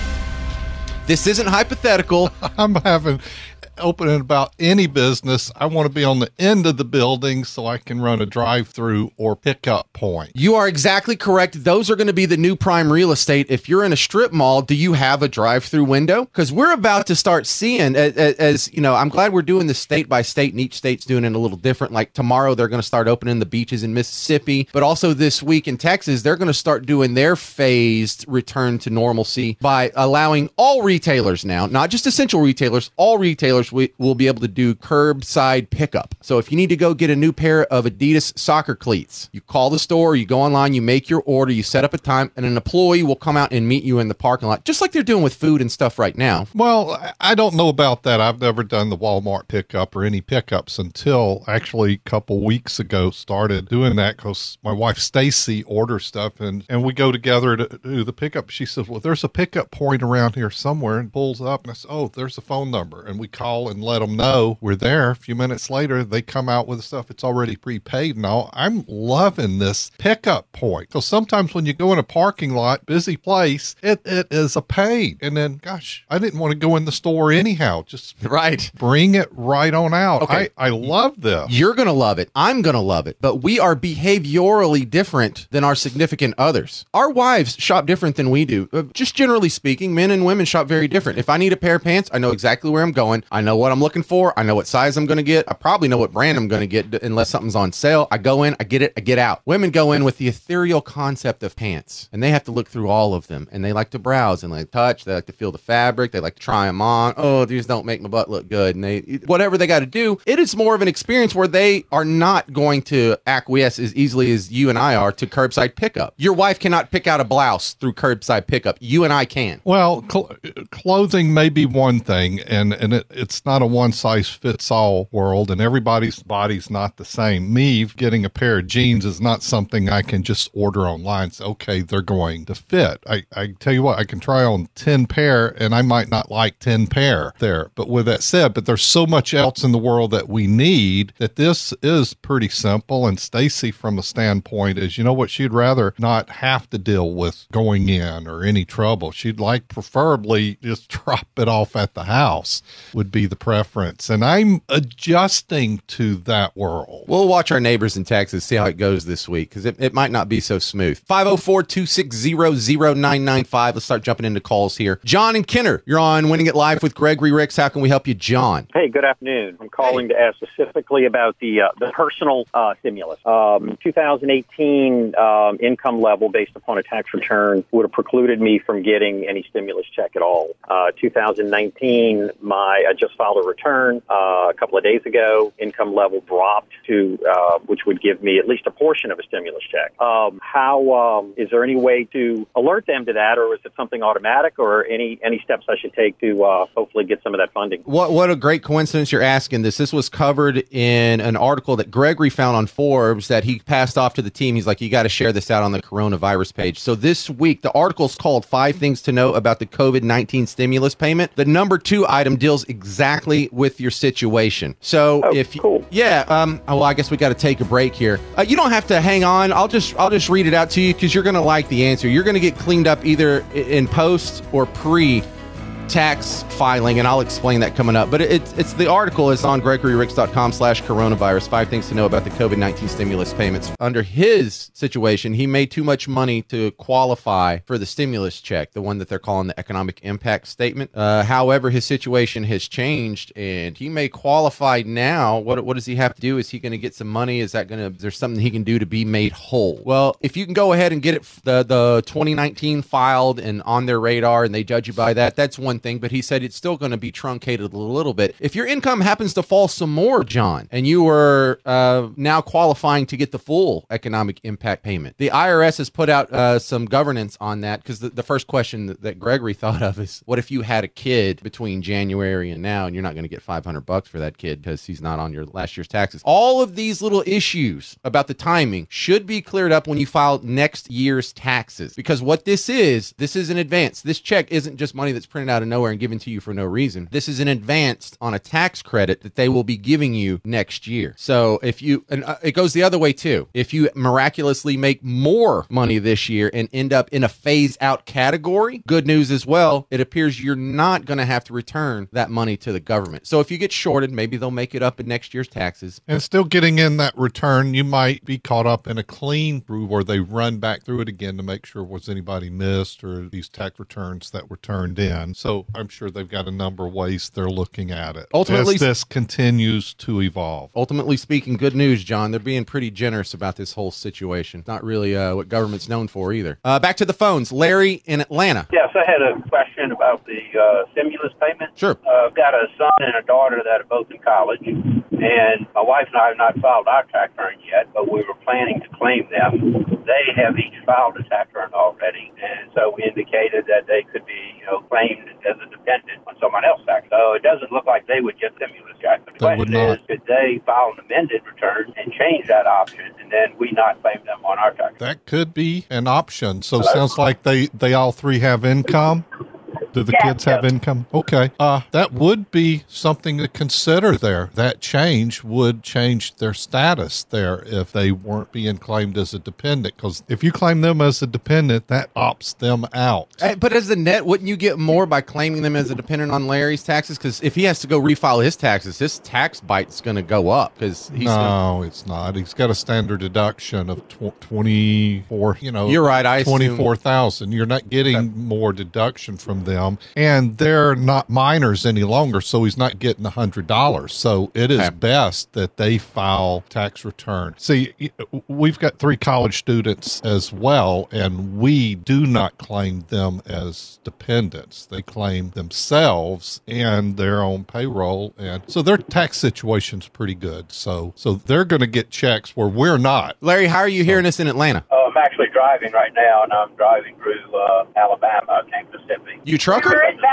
This isn't hypothetical. I'm having opening about any business. I want to be on the end of the building so I can run a drive-through or pickup point. You are exactly correct. Those are going to be the new prime real estate. If you're in a strip mall, do you have a drive-through window? Because we're about to start seeing, as, as you know, I'm glad we're doing this state by state, and each state's doing it a little different. Like tomorrow, they're going to start opening the beaches in Mississippi, but also this week in Texas, they're going to start doing their phased return to normalcy by allowing all retailers now, not just essential retailers, all retailers we will be able to do curbside pickup. So if you need to go get a new pair of Adidas soccer cleats, you call the store, you go online, you make your order, you set up a time, and an employee will come out and meet you in the parking lot, just like they're doing with food and stuff right now. Well, I don't know about that. I've never done the Walmart pickup or any pickups until actually a couple weeks ago started doing that because my wife Stacy orders stuff and, and we go together to do the pickup. She says, well, there's a pickup point around here somewhere, and pulls up and I said, oh, there's a phone number. And we call and let them know we're there. A few minutes later, they come out with the stuff. It's already prepaid and all. I'm loving this pickup point because sometimes when you go in a parking lot, busy place, it, it is a pain. And then, gosh, I didn't want to go in the store anyhow. Just right. Bring it right on out. Okay. I, I love this. You're going to love it. I'm going to love it. But we are behaviorally different than our significant others. Our wives shop different than we do. Uh, just generally speaking, men and women shop very different. If I need a pair of pants, I know exactly where I'm going. I know what I'm looking for. I know what size I'm going to get. I probably know what brand I'm going to get unless something's on sale. I go in, I get it, I get out. Women go in with the ethereal concept of pants, and they have to look through all of them, and they like to browse and like touch. They like to feel the fabric. They like to try them on. Oh, these don't make my butt look good. And they, whatever they got to do, it is more of an experience where they are not going to acquiesce as easily as you and I are to curbside pickup. Your wife cannot pick out a blouse through curbside pickup. You and I can. Well, cl- clothing may be one thing, and, and it, it's it's not a one size fits all world, and everybody's body's not the same. Me getting a pair of jeans is not something I can just order online. It's okay, they're going to fit. I, I tell you what, I can try on ten pair and I might not like ten pair there. But with that said, but there's so much else in the world that we need that this is pretty simple. And Stacy, from a standpoint, is, you know what, she'd rather not have to deal with going in or any trouble. She'd like preferably just drop it off at the house would be the preference. And I'm adjusting to that world. We'll watch our neighbors in Texas, see how it goes this week, because it, it might not be so smooth. five oh four, two six zero, zero nine nine five. Let's start jumping into calls here. John and Kenner, you're on Winning It Live with Gregory Ricks. How can we help you, John? Hey, good afternoon. I'm calling hey. to ask specifically about the uh, the personal uh, stimulus. Um, twenty eighteen um, income level based upon a tax return would have precluded me from getting any stimulus check at all. Uh, two thousand nineteen, my I just filed a return uh, a couple of days ago. Income level dropped to uh, which would give me at least a portion of a stimulus check. Um, how um, is there any way to alert them to that, or is it something automatic, or any any steps I should take to uh, hopefully get some of that funding? What what a great coincidence you're asking this. This was covered in an article that Gregory found on Forbes that he passed off to the team. He's like, you got to share this out on the coronavirus page. So this week, the article's called Five Things to Know About the COVID nineteen Stimulus Payment. The number two item deals exactly with your situation. So oh, if you, cool. yeah, um, well, I guess we got to take a break here. Uh, you don't have to hang on. I'll just I'll just read it out to you because you're going to like the answer. You're going to get cleaned up either in post or pre tax filing, and I'll explain that coming up. But it's it's the article is on gregoryricks.com slash coronavirus. Five things to know about the COVID nineteen stimulus payments. Under his situation, he made too much money to qualify for the stimulus check, the one that they're calling the economic impact statement. Uh, however, his situation has changed, and he may qualify now. What what does he have to do? Is he going to get some money? Is that going to? Is there something he can do to be made whole? Well, if you can go ahead and get it the the twenty nineteen filed and on their radar, and they judge you by that, that's one thing, but he said it's still going to be truncated a little bit. If your income happens to fall some more, John, and you are uh, now qualifying to get the full economic impact payment, the I R S has put out uh, some governance on that, because the, the first question that, that Gregory thought of is, what if you had a kid between January and now, and you're not going to get five hundred bucks for that kid because he's not on your last year's taxes? All of these little issues about the timing should be cleared up when you file next year's taxes, because what this is, this is an advance. This check isn't just money that's printed out of nowhere and given to you for no reason. This is an advance on a tax credit that they will be giving you next year. So if you, and uh, it goes the other way too. If you miraculously make more money this year and end up in a phase out category, good news as well. It appears you're not going to have to return that money to the government. So if you get shorted, maybe they'll make it up in next year's taxes. And still getting in that return, you might be caught up in a clean through where they run back through it again to make sure was anybody missed or these tax returns that were turned in. So I'm sure they've got a number of ways they're looking at it Ultimately, as this continues to evolve. Ultimately speaking, good news, John. They're being pretty generous about this whole situation. Not really uh, what government's known for either. Uh, back to the phones. Larry in Atlanta. Yes, I had a question about the uh, stimulus payment. Sure. Uh, I've got a son and a daughter that are both in college, and my wife and I have not filed our tax return yet, but we were planning to claim them. They have each filed a tax return already, and so we indicated that they could be, you know, claimed as a dependent on someone else's tax. So it doesn't look like they would get stimulus check. The They would question not. is, could they file an amended return and change that option, and then we not claim them on our tax? That could be an option. So it sounds like they, they all three have income. Do the Yeah, kids have yes. income? Okay. Uh, that would be something to consider there. That change would change their status there if they weren't being claimed as a dependent. Because if you claim them as a dependent, that opts them out. Hey, but as the net, wouldn't you get more by claiming them as a dependent on Larry's taxes? Because if he has to go refile his taxes, his tax bite's going to go up. Because he's no, gonna, it's not. He's got a standard deduction of tw- twenty-four. You know, You're right, I assume- twenty-four thousand. You're not getting more deduction from them. And they're not minors any longer, so he's not getting one hundred dollars. So it is Okay. best that they file tax return. See, we've got three college students as well, and we do not claim them as dependents. They claim themselves and their own payroll. And so their tax situation's pretty good. So so they're going to get checks where we're not. Larry, how are you hearing us in Atlanta? Uh, I'm actually driving right now, and I'm driving through uh, Alabama to Mississippi. You trucker?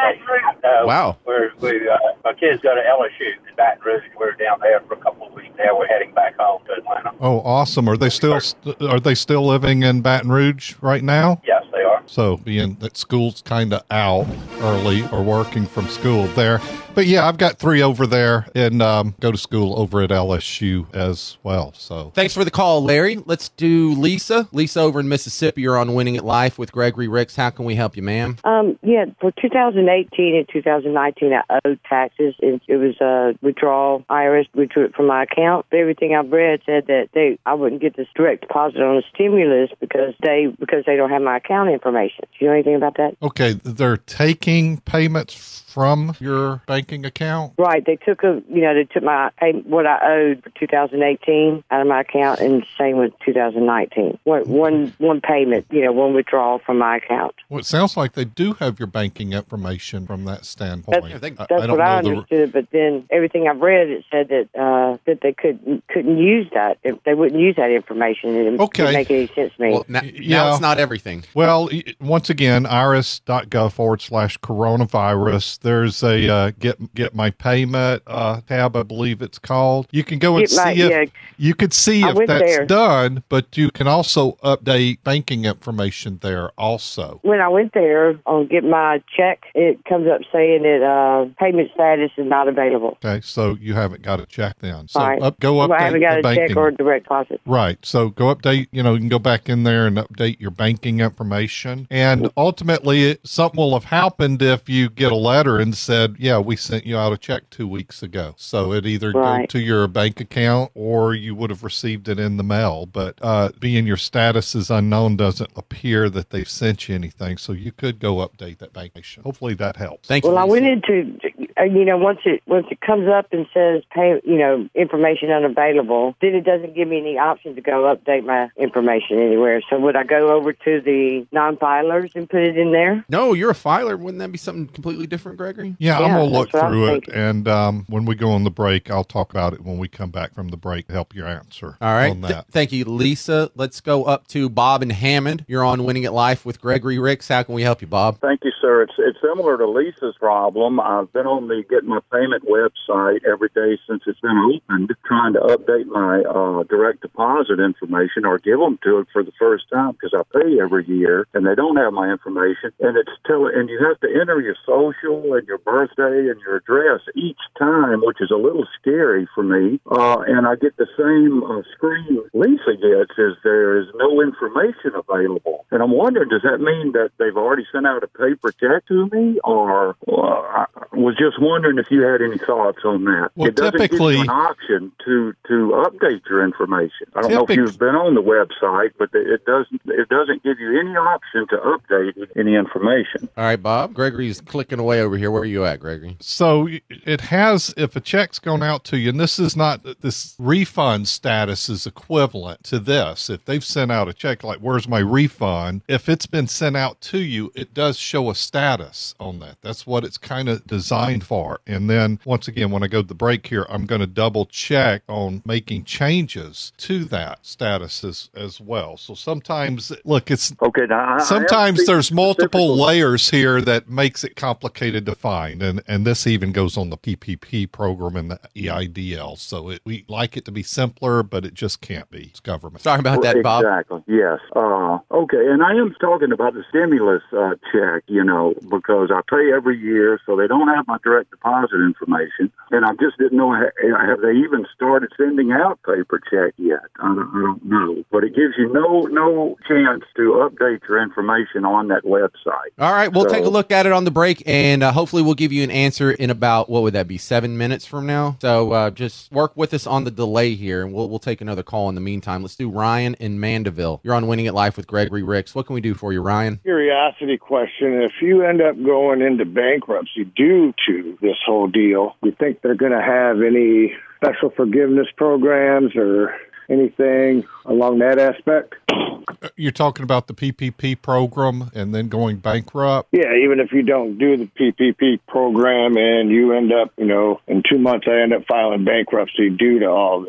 Uh, Wow. We're, we, uh, my kids go to L S U in Baton Rouge. We're down there for a couple of weeks. Now we're heading back home to Atlanta. Oh, awesome. Are they still are they still living in Baton Rouge right now? Yes, they are. So being that school's kind of out early or working from school there. But yeah, I've got three over there and um, go to school over at L S U as well. So Thanks for the call, Larry. Let's do Lisa. Lisa over in Mississippi. You're on Winning at Life with Gregory Ricks. How can we help you, ma'am? Um, yeah, for two thousand eighteen and two thousand nineteen, I owed taxes. It, it was a withdrawal. I R S withdrew it from my account. But everything I've read said that they I wouldn't get this direct deposit on the stimulus because they because they don't have my account information. Do you know anything about that? okay, they're taking payments from your banking account? Right. They took a you know they took my what I owed for two thousand eighteen out of my account, and same with two thousand nineteen. One one one payment, you know, one withdrawal from my account. Well, it sounds like they do have your banking information from that standpoint. That's, I- that's I don't what I know the- understood. But then everything I've read, it said that uh, that they couldn't couldn't use that. If they wouldn't use that information. It Okay. didn't make any sense to me. Well, now, now it's not everything. Well, y- once again, iris.gov forward slash coronavirus. There's a uh, get get my payment uh, tab, I believe it's called. You can go and Get my- see if yeah. you could see I if went that's there. done, but you can also update banking information there also. When I went there on get my check, it comes up saying that uh, payment status is not available. Okay, so you haven't got a check then. So All right. up, go update Well, I haven't got the a banking. check or a direct deposit. Right. So go update, you know, you can go back in there and update your banking information. And ultimately, it, something will have happened if you get a letter and said, yeah, we sent you out a check two weeks ago. So it either Right. go to your bank account or you would have received it in the mail. But uh, being your status is unknown doesn't appear that they've sent you anything. So you could go update that bank information. Hopefully that helps. Thank Well, I went into, uh, you know, once it once it comes up and says, pay, you know, information unavailable, then it doesn't give me any option to go update my information anywhere. So would I go over to the non-filers and put it in there? No, you're a filer. Wouldn't that be something completely different, Gregory? Yeah, I'm Yeah, going to look that's what I'm through it. thinking. And um, when we go on the break, I'll talk about it when we come back from the break to help your answer All right. on Th- that. thank you, Lisa. Let's go up to Bob and Hammond. You're on Winning at Life with Gregory Ricks. How can we help you, Bob? Thank you, sir. It's it's similar to Lisa's problem. I've been on the Get My Payment website every day since it's been opened, trying to update my uh, direct deposit information or give them to it for the first time because I pay every year and they don't have my information. And it's tell and you have to enter your social and your birthday and your address each time, which is a little scary for me. Uh, and I get the same uh, screen Lisa gets is there is no information available. And I'm wondering, does that mean that they've already sent out a paper check to me? Or uh, I was just wondering if you had any thoughts on that. Well, it doesn't typically- give you an option to, to update your information. I don't know if Typic- you've been on the website, but it doesn't it doesn't give you any option to update any information. All right, Bob. Gregory's clicking away over here. Where are you at, Gregory? So it has, if a check's gone out to you, and this is not, this refund status is equivalent to this. If they've sent out a check, like, where's my refund? If it's been sent out to you, it does show a status on that. That's what it's kind of designed for. And then once again, when I go to the break here, I'm going to double check on making changes to that status as, as well. So sometimes, look, it's okay. Now, I, sometimes I there's multiple layers here that makes it complicated to find. And, and this even goes on the P P P program and the E I D L. So it, we like it to be simpler, but it just can't be. It's government. Sorry about that, Bob. Exactly. Yes. Uh, okay. And I am talking about the stimulus uh, check, you know, because I pay every year, so they don't have my direct deposit information. And I just didn't know, have they even started sending out paper check yet? I don't, I don't know. But it gives you no no chance to update your information on that website. All right, we'll So- take a look at it on the break, and uh, hopefully we'll give you an answer in about, what would that be, seven minutes from now? So uh, just work with us on the delay here, and we'll we'll take another call in the meantime. Let's do Ryan in Mandeville. You're on Winning at Life with Gregory Ricks. What can we do for you, Ryan? Curiosity question. If you end up going into bankruptcy due to this whole deal, you think they're going to have any special forgiveness programs or anything along that aspect? You're talking about the P P P program and then going bankrupt? Yeah, even if you don't do the P P P program and you end up, you know, in two months I end up filing bankruptcy due to all this.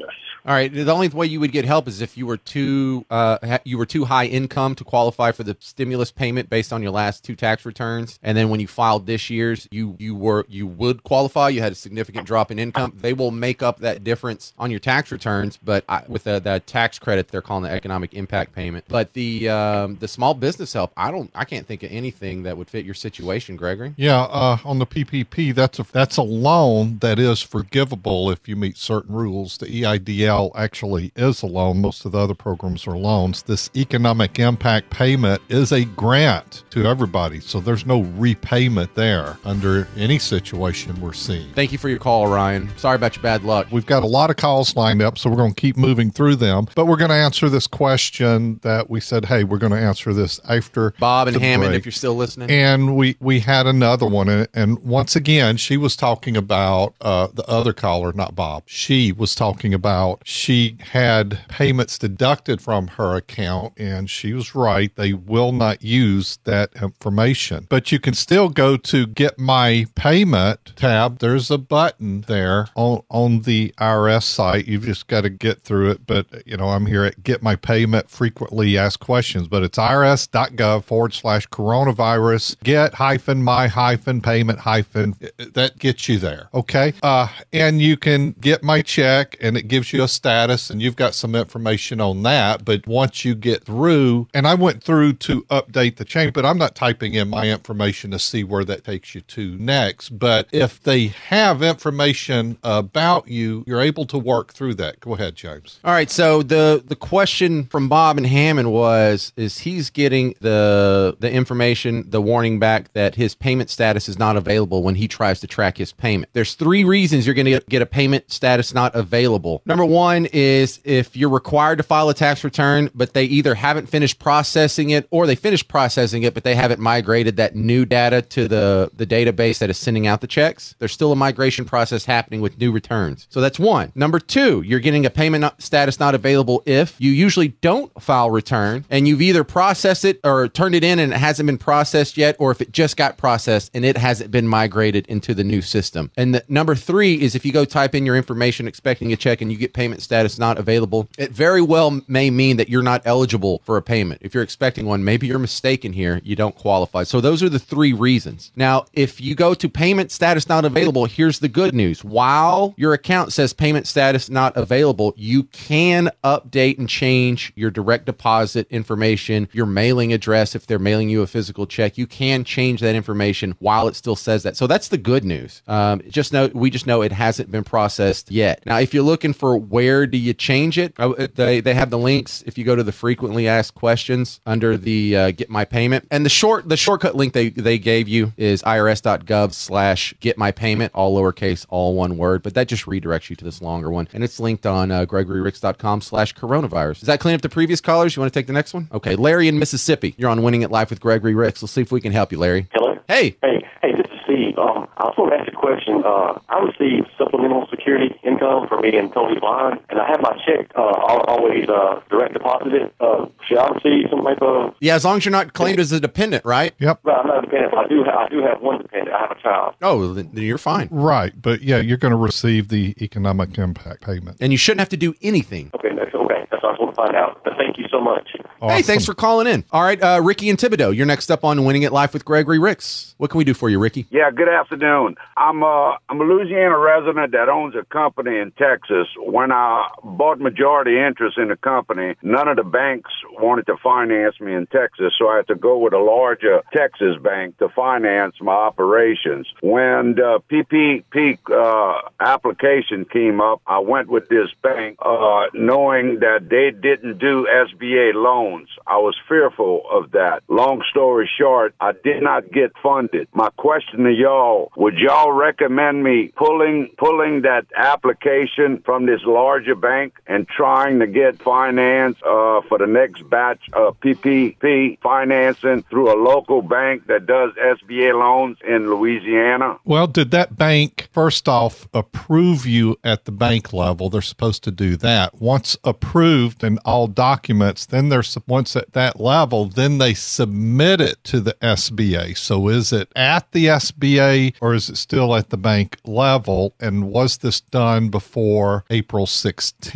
All right. The only way you would get help is if you were too uh, ha- you were too high income to qualify for the stimulus payment based on your last two tax returns, and then when you filed this year's, you you were you would qualify. You had a significant drop in income. They will make up that difference on your tax returns, but I, with the, the tax credit, they're calling the economic impact payment. But the um, the small business help, I don't, I can't think of anything that would fit your situation, Gregory. Yeah, uh, on the P P P, that's a that's a loan that is forgivable if you meet certain rules. The E I D L actually is a loan. Most of the other programs are loans. This economic impact payment is a grant to everybody, so there's no repayment there under any situation we're seeing. Thank you for your call, Ryan. Sorry about your bad luck. We've got a lot of calls lined up, so we're going to keep moving through them, but we're going to answer this question that we said, hey, we're going to answer this after Bob and the Hammond, break. if you're still listening. And we, we had another one, and, and once again, she was talking about uh, the other caller, not Bob. She was talking about she had payments deducted from her account, and she was right. They will not use that information. But you can still go to Get My Payment tab. There's a button there on, on the I R S site. You've just got to get through it. But, you know, I'm here at Get My Payment, frequently asked questions, but it's irs.gov forward slash coronavirus, get hyphen my hyphen payment hyphen. That gets you there. Okay. Uh, and you can get my check and it gives you a status and you've got some information on that. But once you get through, and I went through to update the chain, but I'm not typing in my information to see where that takes you to next. But if they have information about you, you're able to work through that. Go ahead, James. All right. So the, the question from Bob and Hammond was, is he's getting the, the information, the warning back that his payment status is not available when he tries to track his payment. There's three reasons you're going to get a payment status not available. Number one is if you're required to file a tax return, but they either haven't finished processing it or they finished processing it, but they haven't migrated that new data to the, the database that is sending out the checks. There's still a migration process happening with new returns. So that's one. Number two, you're getting a payment not, status not available if you usually don't file return and you've either processed it or turned it in and it hasn't been processed yet, or if it just got processed and it hasn't been migrated into the new system. And the, number three is if you go type in your information expecting a check and you get payment status not available, it very well may mean that you're not eligible for a payment. If you're expecting one, maybe you're mistaken here. You don't qualify. So those are the three reasons. Now, if you go to payment status not available, here's the good news. While your account says payment status not available, you can update and change your direct deposit information, your mailing address. If they're mailing you a physical check, you can change that information while it still says that. So that's the good news. Um, just know, we just know it hasn't been processed yet. Now, if you're looking for where do you change it, they, they have the links. If you go to the frequently asked questions under the uh, Get My Payment, and the short, the shortcut link they, they gave you is irs.gov slash get my payment, all lowercase, all one word, but that just redirects you to this longer one. And it's linked on uh, gregoryricks.com slash coronavirus. Does that clean up the previous callers? You want to take the next one? Okay. Larry in Mississippi. You're on Winning at Life with Gregory Ricks. Let's see if we can help you, Larry. Hello. Hey. Hey, hey, this is Steve. Um, I also want to ask you a question. Uh, I received supplemental security income from me and Tony Vaughn, and I have my check uh, always uh, direct deposited. Uh, should I receive some type of... Yeah, as long as you're not claimed as a dependent, right? Yep. Well, I'm not a dependent, but I do, have, I do have one dependent. I have a child. Oh, then you're fine. Right. But yeah, you're going to receive the economic impact payment. And you shouldn't have to do anything. Okay, that's okay. That's what I just want to find out. But thank you so much. Awesome. Hey, thanks for calling in. All right, uh, Ricky in Thibodeau, you're next up on Winning at Life with Gregory Ricks. What can we do for you, Ricky? Yeah, good afternoon. I'm uh, I'm a Louisiana resident that owns a company in Texas. When I bought majority interest in the company, none of the banks wanted to finance me in Texas, so I had to go with a larger Texas bank to finance my operations. When the P P P uh, application came up, I went with this bank uh, knowing that they didn't do S B A loans. I was fearful of that. Long story short, I did not get funded. My question to y'all, would y'all recommend me pulling pulling that application from this larger bank and trying to get finance uh, for the next batch of P P P financing through a local bank that does S B A loans in Louisiana? Well, did that bank, first off, approve you at the bank level? They're supposed to do that. Once approved and all documents, then they're once at that level, then they submit it to the S B A. So is it at the S B A or is it still at the bank level? And was this done before April sixteenth? I'm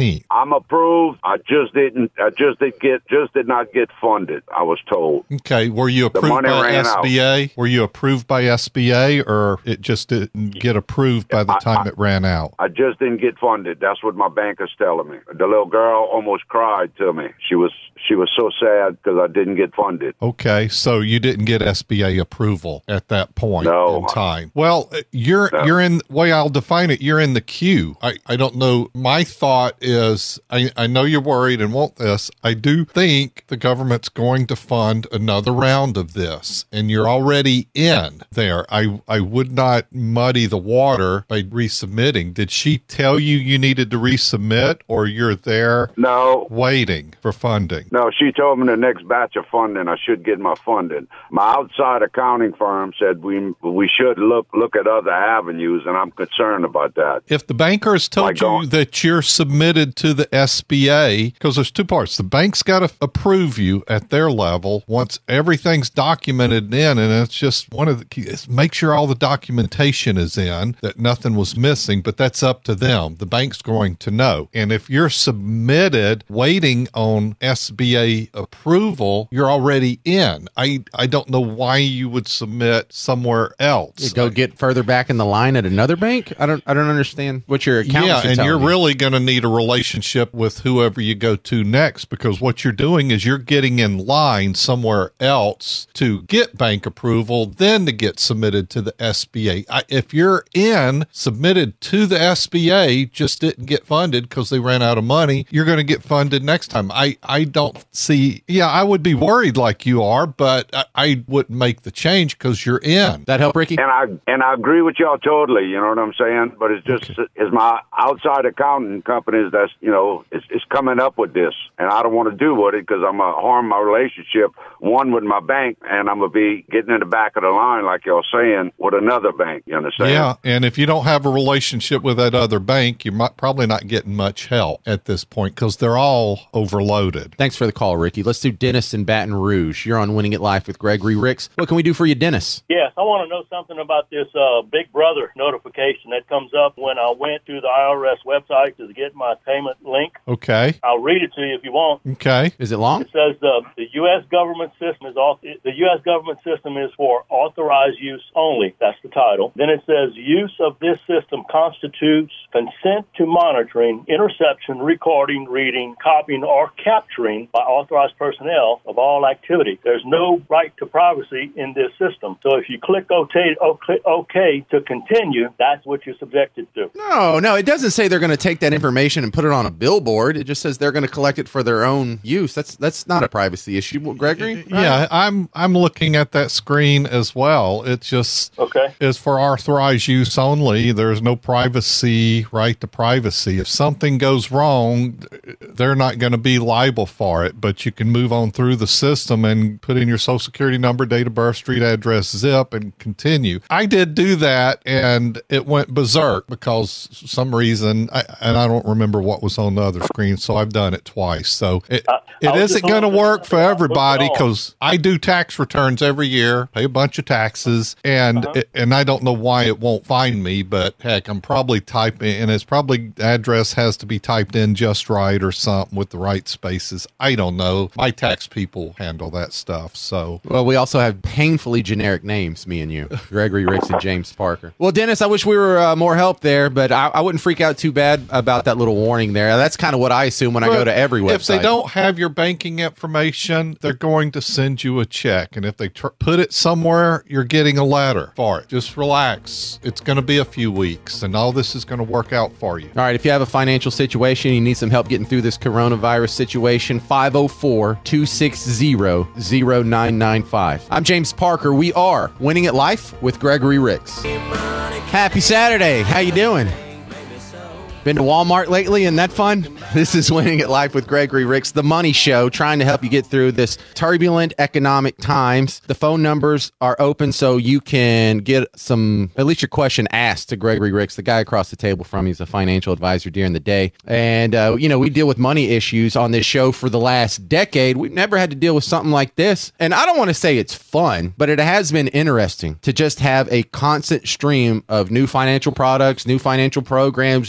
I'm approved. I just didn't. I just did get. Just did not get funded. I was told. Okay. Were you The approved money by ran S B A? out. Were you approved by S B A, or it just didn't get approved by the time it ran out? I just didn't get funded. That's what my banker's telling me. The little girl almost cried to me. She was she was so sad because I didn't get funded. Okay, so you didn't get S B A approval at that point No. in time. Well, you're No. you're in way I'll define it. You're in the queue. I, I don't know. My thought is I, I know you're worried and want this. I do think the government's going to fund another round of this, and you're already in there. I I would not muddy the water by resubmitting. Did she tell you you needed to resubmit, or you're there No. waiting for funding? No, she told me the next batch of funding, I should get my funding. My outside accounting firm said we we should look look at other avenues, and I'm concerned about that. If the banker has told Like you going- that you're submitted to the S B A, because there's two parts. The bank's got to approve you at their level once everything's documented in, and it's just one of the keys. Make sure all the documentation is in, that nothing was missing, but that's up to them. The bank's going to know. And if you're submitted waiting on S B A approval, you're already in. I, I don't know why you would submit somewhere else. You go get further back in the line at another bank? I don't I don't understand what your accountant Yeah, should and tell you're me. really going to need a relationship with whoever you go to next, because what you're doing is you're getting in line somewhere else to get bank approval, then to get submitted to the S B A. I, if you're in, submitted to the S B A, just didn't get funded because they ran out of money, you're going to get funded next time. I, I don't see, yeah, I would be worried like you are, but I, I wouldn't make the change because you're in. That help, Ricky? And I and I agree with y'all totally. You know what I'm saying? But it's just it's my outside accounting companies that's you know it's, it's coming up with this, and I don't want to do with it because I'm gonna harm my relationship one with my bank, and I'm gonna be getting in the back of the line like y'all saying with another bank. You understand? Yeah, and if you don't have a relationship with that other bank, you're might, probably not getting much help at this point because they're all overloaded. Thanks for the call, Ricky. Let's do Dennis in Baton Rouge. You're on Winning It Live with Gregory Ricks. What can we do for you, Dennis? Yes, I want to know something about this uh, Big Brother notification that comes up when I went to the I R S website to get my payment link. Okay. I'll read it to you if you want. Okay. Is it long? It says uh, the U S government system is off, the U S government system is for authorized use only. That's the title. Then it says use of this system constitutes consent to monitoring, interception, recording, reading, copying, or capturing by authorized personnel of all activity. There's no right to privacy in this system. So if you click OK, OK, OK to continue, that's what you're subjected to. No, no, it doesn't say they're going to take that information and put it on a billboard. It just says they're going to collect it for their own use. That's that's not a privacy issue, Gregory. Right? Yeah, I'm I'm looking at that screen as well. It's just okay. It's for authorized use only. There's no privacy, right to privacy. If something goes wrong, they're not going to be liable for it, but you can move on through the system and put in your social security number, date of birth, street address, zip, and continue. I did do that, and it went berserk because for some reason, I, and I don't remember what was on the other screen, so I've done it twice. So it, Uh, it I was isn't just going to wondering work for everybody on. because I do tax returns every year, pay a bunch of taxes, and Uh-huh. it, and I don't know why it won't find me, but heck, I'm probably typing, and it's probably address has to be typed in just right or something with the right spaces. I don't know. My tax people handle that stuff. So, Well, we also have painfully generic names, me and you, Gregory Ricks and James Parker. Well, Dennis, I wish we were uh, more help there, but I, I wouldn't freak out too bad about that little warning there. That's kind of what I assume when I go But to every website. if they don't have your banking information, they're going to send you a check. And if they tr- put it somewhere, you're getting a letter for it. Just relax. It's going to be a few weeks, and all this is going to work out for you. All right, if you have a financial situation, you need some help getting through this coronavirus situation, five oh four, two six zero, zero nine nine five. I'm James Parker. We are Winning at Life with Gregory Ricks. Happy Saturday. How you doing? Been to Walmart lately? Isn't that fun? This is Winning at Life with Gregory Ricks, the money show, trying to help you get through this turbulent economic times. The phone numbers are open so you can get some, at least your question asked to Gregory Ricks, the guy across the table from me. He's a financial advisor during the day. And, uh, you know, we deal with money issues on this show for the last decade. We've never had to deal with something like this. And I don't want to say it's fun, but it has been interesting to just have a constant stream of new financial products, new financial programs, new rules,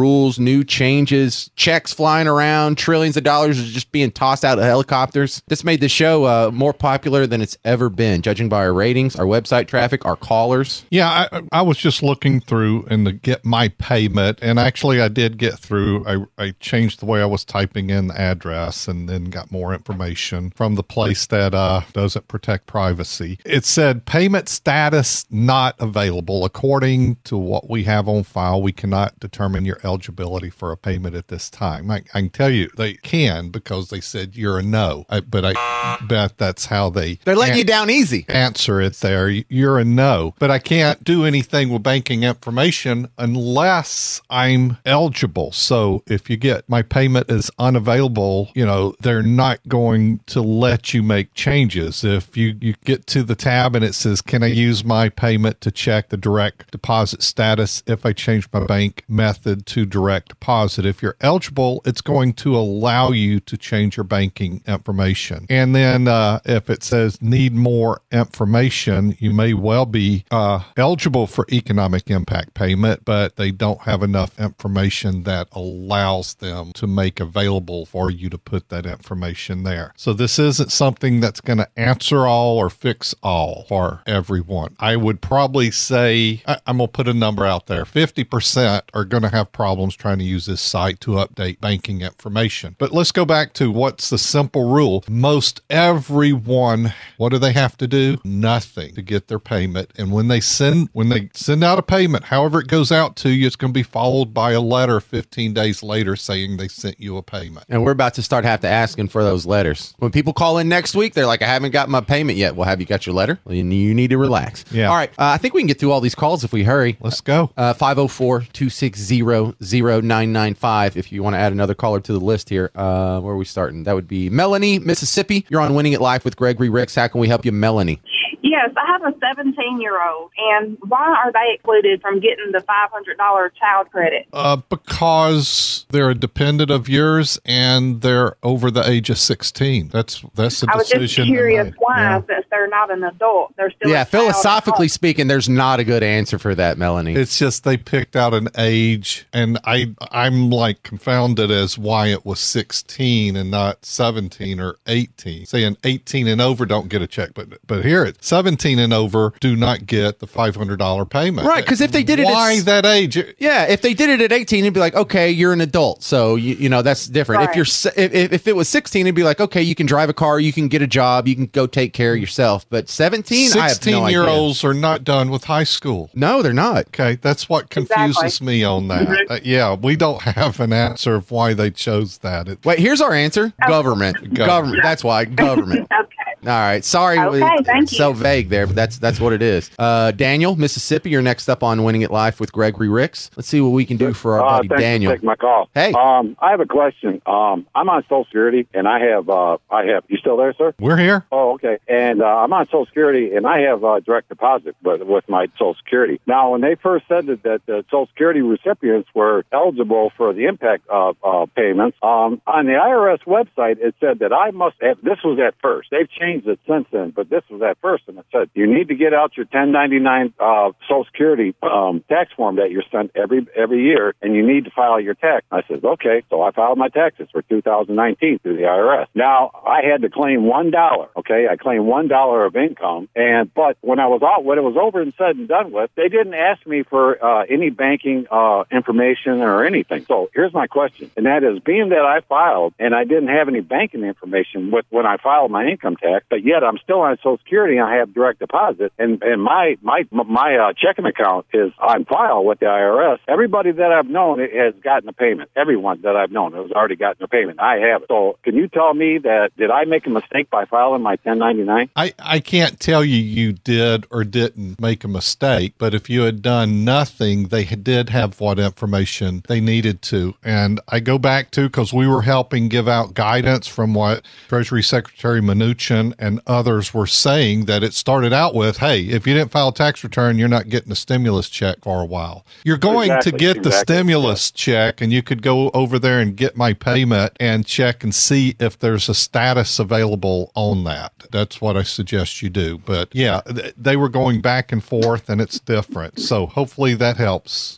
rules, new changes, checks flying around, trillions of dollars is just being tossed out of helicopters. This made the show uh, more popular than it's ever been, judging by our ratings, our website traffic, our callers. Yeah, I, I was just looking through and to get my payment, and actually I did get through. I, I changed the way I was typing in the address and then got more information from the place that uh, doesn't protect privacy. It said payment status not available. According to what we have on file, we cannot determine your eligibility for a payment at this time. I, I can tell you they can because they said you're a no, I, but I bet that's how they They're letting an- you down easy. Answer it there. You're a no, but I can't do anything with banking information unless I'm eligible. So if you get my payment is unavailable, you know, they're not going to let you make changes. If you, you get to the tab and it says, can I use my payment to check the direct deposit status if I change my bank method to direct deposit? If you're eligible, it's going to allow you to change your banking information. And then uh, if it says need more information, you may well be uh, eligible for economic impact payment, but they don't have enough information that allows them to make available for you to put that information there. So this isn't something that's going to answer all or fix all for everyone. I would probably say, I, I'm going to put a number out there, fifty percent are going to have problems trying to use this site to update banking information. But let's go back to what's the simple rule. Most everyone, what do they have to do? Nothing to get their payment. And when they send when they send out a payment, however it goes out to you, it's going to be followed by a letter fifteen days later saying they sent you a payment. And we're about to start have to asking for those letters. When people call in next week, they're like, I haven't got my payment yet. Well, have you got your letter? Well, you need to relax. Yeah. All right. Uh, I think we can get through all these calls if we hurry. Let's go. Uh, five oh four, two six zero, zero nine nine five if you want to add another caller to the list here. Uh, where are we starting? That would be Melanie, Mississippi. You're on Winning It Live with Gregory Ricks. How can we help you, Melanie? Yes, I have a seventeen-year-old, and why are they excluded from getting the five hundred dollars child credit? Uh, because they're a dependent of yours and they're over the age of sixteen. That's that's the I was just decision. curious why, Yeah. since they're not an adult, they're still Yeah, a child. philosophically speaking, there's not a good answer for that, Melanie. It's just they picked out an age, and I I'm like confounded as why it was sixteen and not seventeen or eighteen. Saying eighteen and over don't get a check, but but here it's seventeen and over do not get the five hundred dollars payment. Right, because if they did it why at that age? Yeah, if they did it at eighteen, it'd be like, okay, you're an adult, so you, you know that's different. If Right. you're se- if, if it was sixteen, it'd be like, okay, you can drive a car, you can get a job, you can go take care of yourself. But seventeen, I have no sixteen idea. year olds are not done with high school. No, they're not. Okay, that's what confuses Exactly. me on that. Mhm. Uh, yeah, we don't have an answer of why they chose that. It, Wait, here's our answer: government, government. That's why government. Okay. All right, sorry, Okay, it- thank it's you. so vague there, but that's that's what it is. Uh, Daniel, Mississippi, you're next up on Winning It Live with Gregory Ricks. Let's see what we can do for our Uh, buddy thanks Daniel. for taking my call. Hey. um, I have a question. Um, I'm on Social Security, and I have, uh, I have. You still there, sir? We're here. Oh, okay. And uh, I'm on Social Security, and I have uh, direct deposit with, with my Social Security. Now, when they first said that, that the Social Security recipients were eligible for the impact uh, uh, payments, um, on the I R S website, it said that I must have, this was at first. They've changed it since then, but this was at first, and it said you need to get out your ten ninety-nine uh, Social Security um, tax form that you're sent every every year, and you need to file your tax. I said, okay, so I filed my taxes for two thousand nineteen through the I R S. Now, I had to claim one dollar, okay? I claimed one dollar of income, and but when I was out, when it was over and said and done with, they didn't ask me for uh, any banking uh, information or anything. So here's my question, and that is, being that I filed and I didn't have any banking information with when I filed my income tax, but yet I'm still on Social Security and I have direct deposit, and, and my my my uh, checking account is on file with the I R S. Everybody that I've known has gotten a payment. Everyone that I've known has already gotten a payment. I have it. So can you tell me that, did I make a mistake by filing my ten ninety-nine? I, I can't tell you you did or didn't make a mistake, but if you had done nothing, they did have what information they needed to. And I go back to, because we were helping give out guidance from what Treasury Secretary Mnuchin and others were saying, that it started out with, hey, if you didn't file a tax return, you're not getting a stimulus check for a while. You're going Exactly, to get the exactly. stimulus check, and you could go over there and get my payment and check and see if there's a status available on that. That's what I suggest you do. But yeah, th- they were going back and forth, and it's different. So hopefully that helps.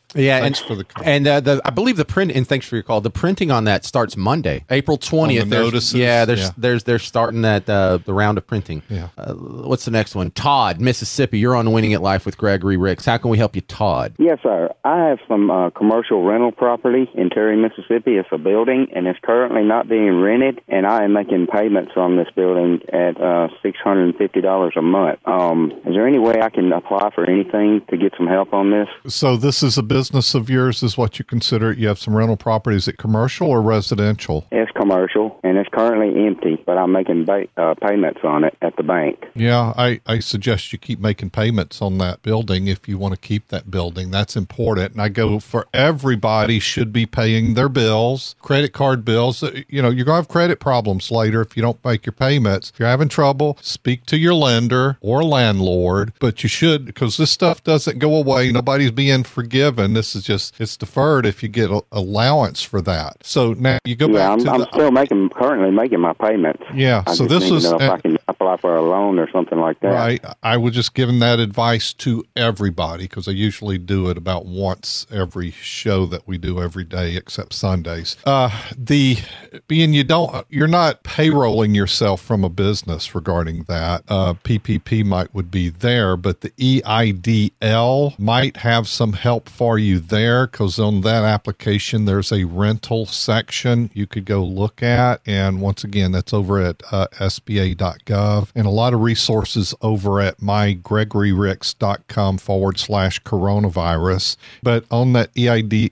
Yeah, Thanks and, for the call. and uh, the I believe the print and thanks for your call. The printing on that starts Monday, April twentieth. On the notices? Yeah, there's Yeah. there's they're starting that uh, the round of printing. Yeah. Uh, what's the next one? Todd, Mississippi. You're on Winning at Life with Gregory Ricks. How can we help you, Todd? Yes, sir. I have some uh, commercial rental property in Terry, Mississippi. It's a building, and it's currently not being rented, and I am making payments on this building at uh, six hundred fifty dollars a month. Um, is there any way I can apply for anything to get some help on this? So this is a business of yours, is what you consider. You have some rental property. Is it commercial or residential? It's commercial, and it's currently empty, but I'm making ba- uh, payments on it at the bank. Yeah, I, I suggest you keep making payments on that building if you want to keep that building. That's important. And I go for everybody should be paying their bills, credit card bills. You know, you're going to have credit problems later if you don't make your payments. If you're having trouble, speak to your lender or landlord, but you should, because this stuff doesn't go away. Nobody's being forgiven. This is just, it's deferred if you get a, allowance for that. So now you go yeah, back I'm, to I'm the, still making, currently making my payments. Yeah, I so just this need was- to know if I can apply for a loan or something like that. Right. I was just giving that advice to everybody because I usually do it about once every show that we do every day except Sundays. Uh, the being you don't, you're not payrolling yourself from a business regarding that. Uh, P P P might would be there, but the E I D L might have some help for you there because on that application there's a rental section you could go look at, and once again that's over at uh, S B A dot gov, and a lot of resources over at my gregory ricks dot com forward slash coronavirus. But on that E I D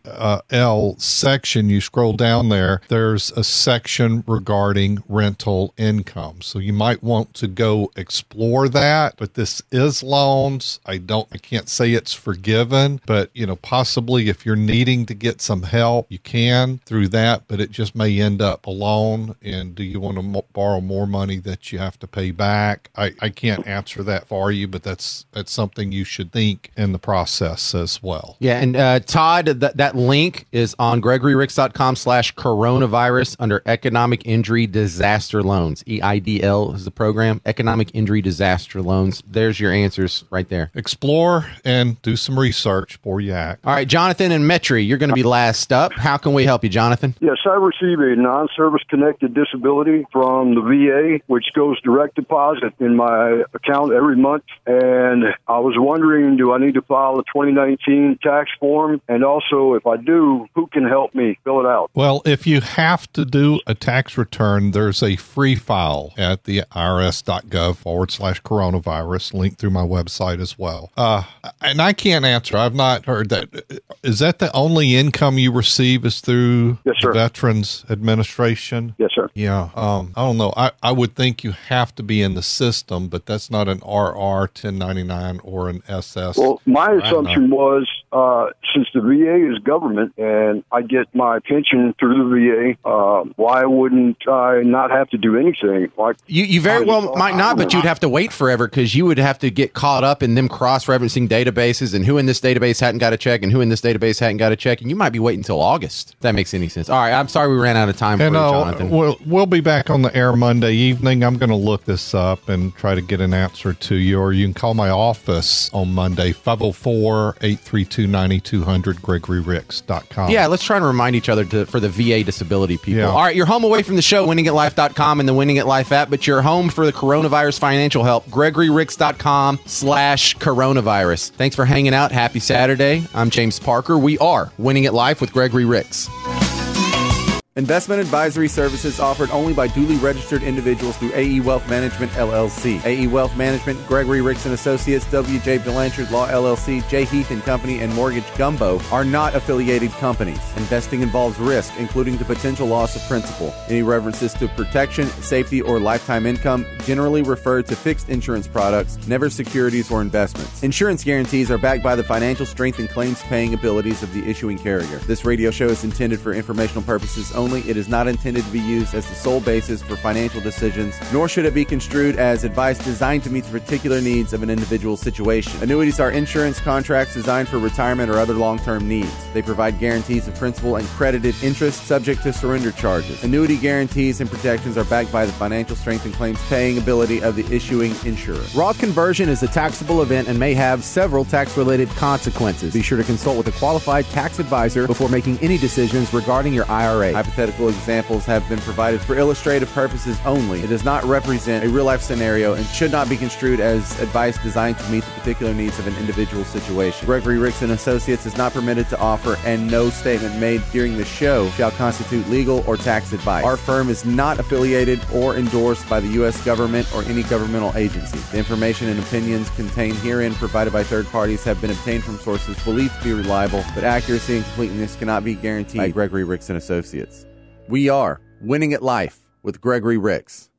L section, you scroll down there, there's a section regarding rental income. So you might want to go explore that, but this is loans. I don't, I can't say it's forgiven, but you know, possibly if you're needing to get some help, you can through that, but it just may end up a loan. And do you want to mo- borrow more money that you have to pay back? I, I can't answer that for you, but that's, that's something you should think in the process as well. Yeah, and uh, Todd, th- that link is on gregory ricks dot com slash coronavirus under economic injury disaster loans. E I D L is the program, economic injury disaster loans. There's your answers right there. Explore and do some research before you act. All right, Jonathan and Metri, you're going to be last up. How can we help you, Jonathan? Yes, I receive a non-service connected disability from the V A, which goes direct deposit in my account every month. And I was wondering, do I need to file a twenty nineteen tax form? And also, if I do, who can help me fill it out? Well, if you have to do a tax return, there's a free file at the I R S dot gov forward slash coronavirus, linked through my website as well. Uh, and I can't answer. I've not heard that. Is that the only income you receive is through yes, sir. the Veterans Administration? Yes, sir. Yeah. Um, I don't know. I, I would think you have to be in the system, but that's not an R R ten ninety-nine or an S S. Well, my I don't assumption know. was uh, since the V A is government and I get my pension through the V A, uh, why wouldn't I not have to do anything? Like You, you very well might not, but you'd have to wait forever because you would have to get caught up in them cross-referencing databases and who in this database hadn't got a check and who in this database hadn't got a check, and you might be waiting until August, if that makes any sense. All right, I'm sorry we ran out of time for And you, uh, Jonathan. we'll, we'll be back on the air Monday evening. I'm going to look this up and try to get an answer to you, or you can call my office on Monday, five oh four, eight three two, nine two hundred, gregory ricks dot com. Yeah, let's try and remind each other to, for the V A disability people. Yeah. All right, you're home away from the show, winning at life dot com and the Winning at Life app, but you're home for the coronavirus financial help, gregory ricks dot com slash coronavirus. Thanks for hanging out. Happy Saturday. I'm James Parker. We are Winning at Life with Gregory Ricks. Investment advisory services offered only by duly registered individuals through A E Wealth Management, L L C. A E Wealth Management, Gregory Ricks and Associates, W J Blanchard Law, L L C, J Heath and Company, and Mortgage Gumbo are not affiliated companies. Investing involves risk, including the potential loss of principal. Any references to protection, safety, or lifetime income generally refer to fixed insurance products, never securities or investments. Insurance guarantees are backed by the financial strength and claims-paying abilities of the issuing carrier. This radio show is intended for informational purposes only only. It is not intended to be used as the sole basis for financial decisions, nor should it be construed as advice designed to meet the particular needs of an individual situation. Annuities are insurance contracts designed for retirement or other long-term needs. They provide guarantees of principal and credited interest subject to surrender charges. Annuity guarantees and protections are backed by the financial strength and claims paying ability of the issuing insurer. Roth conversion is a taxable event and may have several tax-related consequences. Be sure to consult with a qualified tax advisor before making any decisions regarding your I R A. Hypothetical examples have been provided for illustrative purposes only. It does not represent a real-life scenario and should not be construed as advice designed to meet the particular needs of an individual situation. Gregory Ricks and Associates is not permitted to offer, and no statement made during the show shall constitute legal or tax advice. Our firm is not affiliated or endorsed by the U S government or any governmental agency. The information and opinions contained herein provided by third parties have been obtained from sources believed to be reliable, but accuracy and completeness cannot be guaranteed by Gregory Ricks and Associates. We are Winning at Life with Gregory Ricks.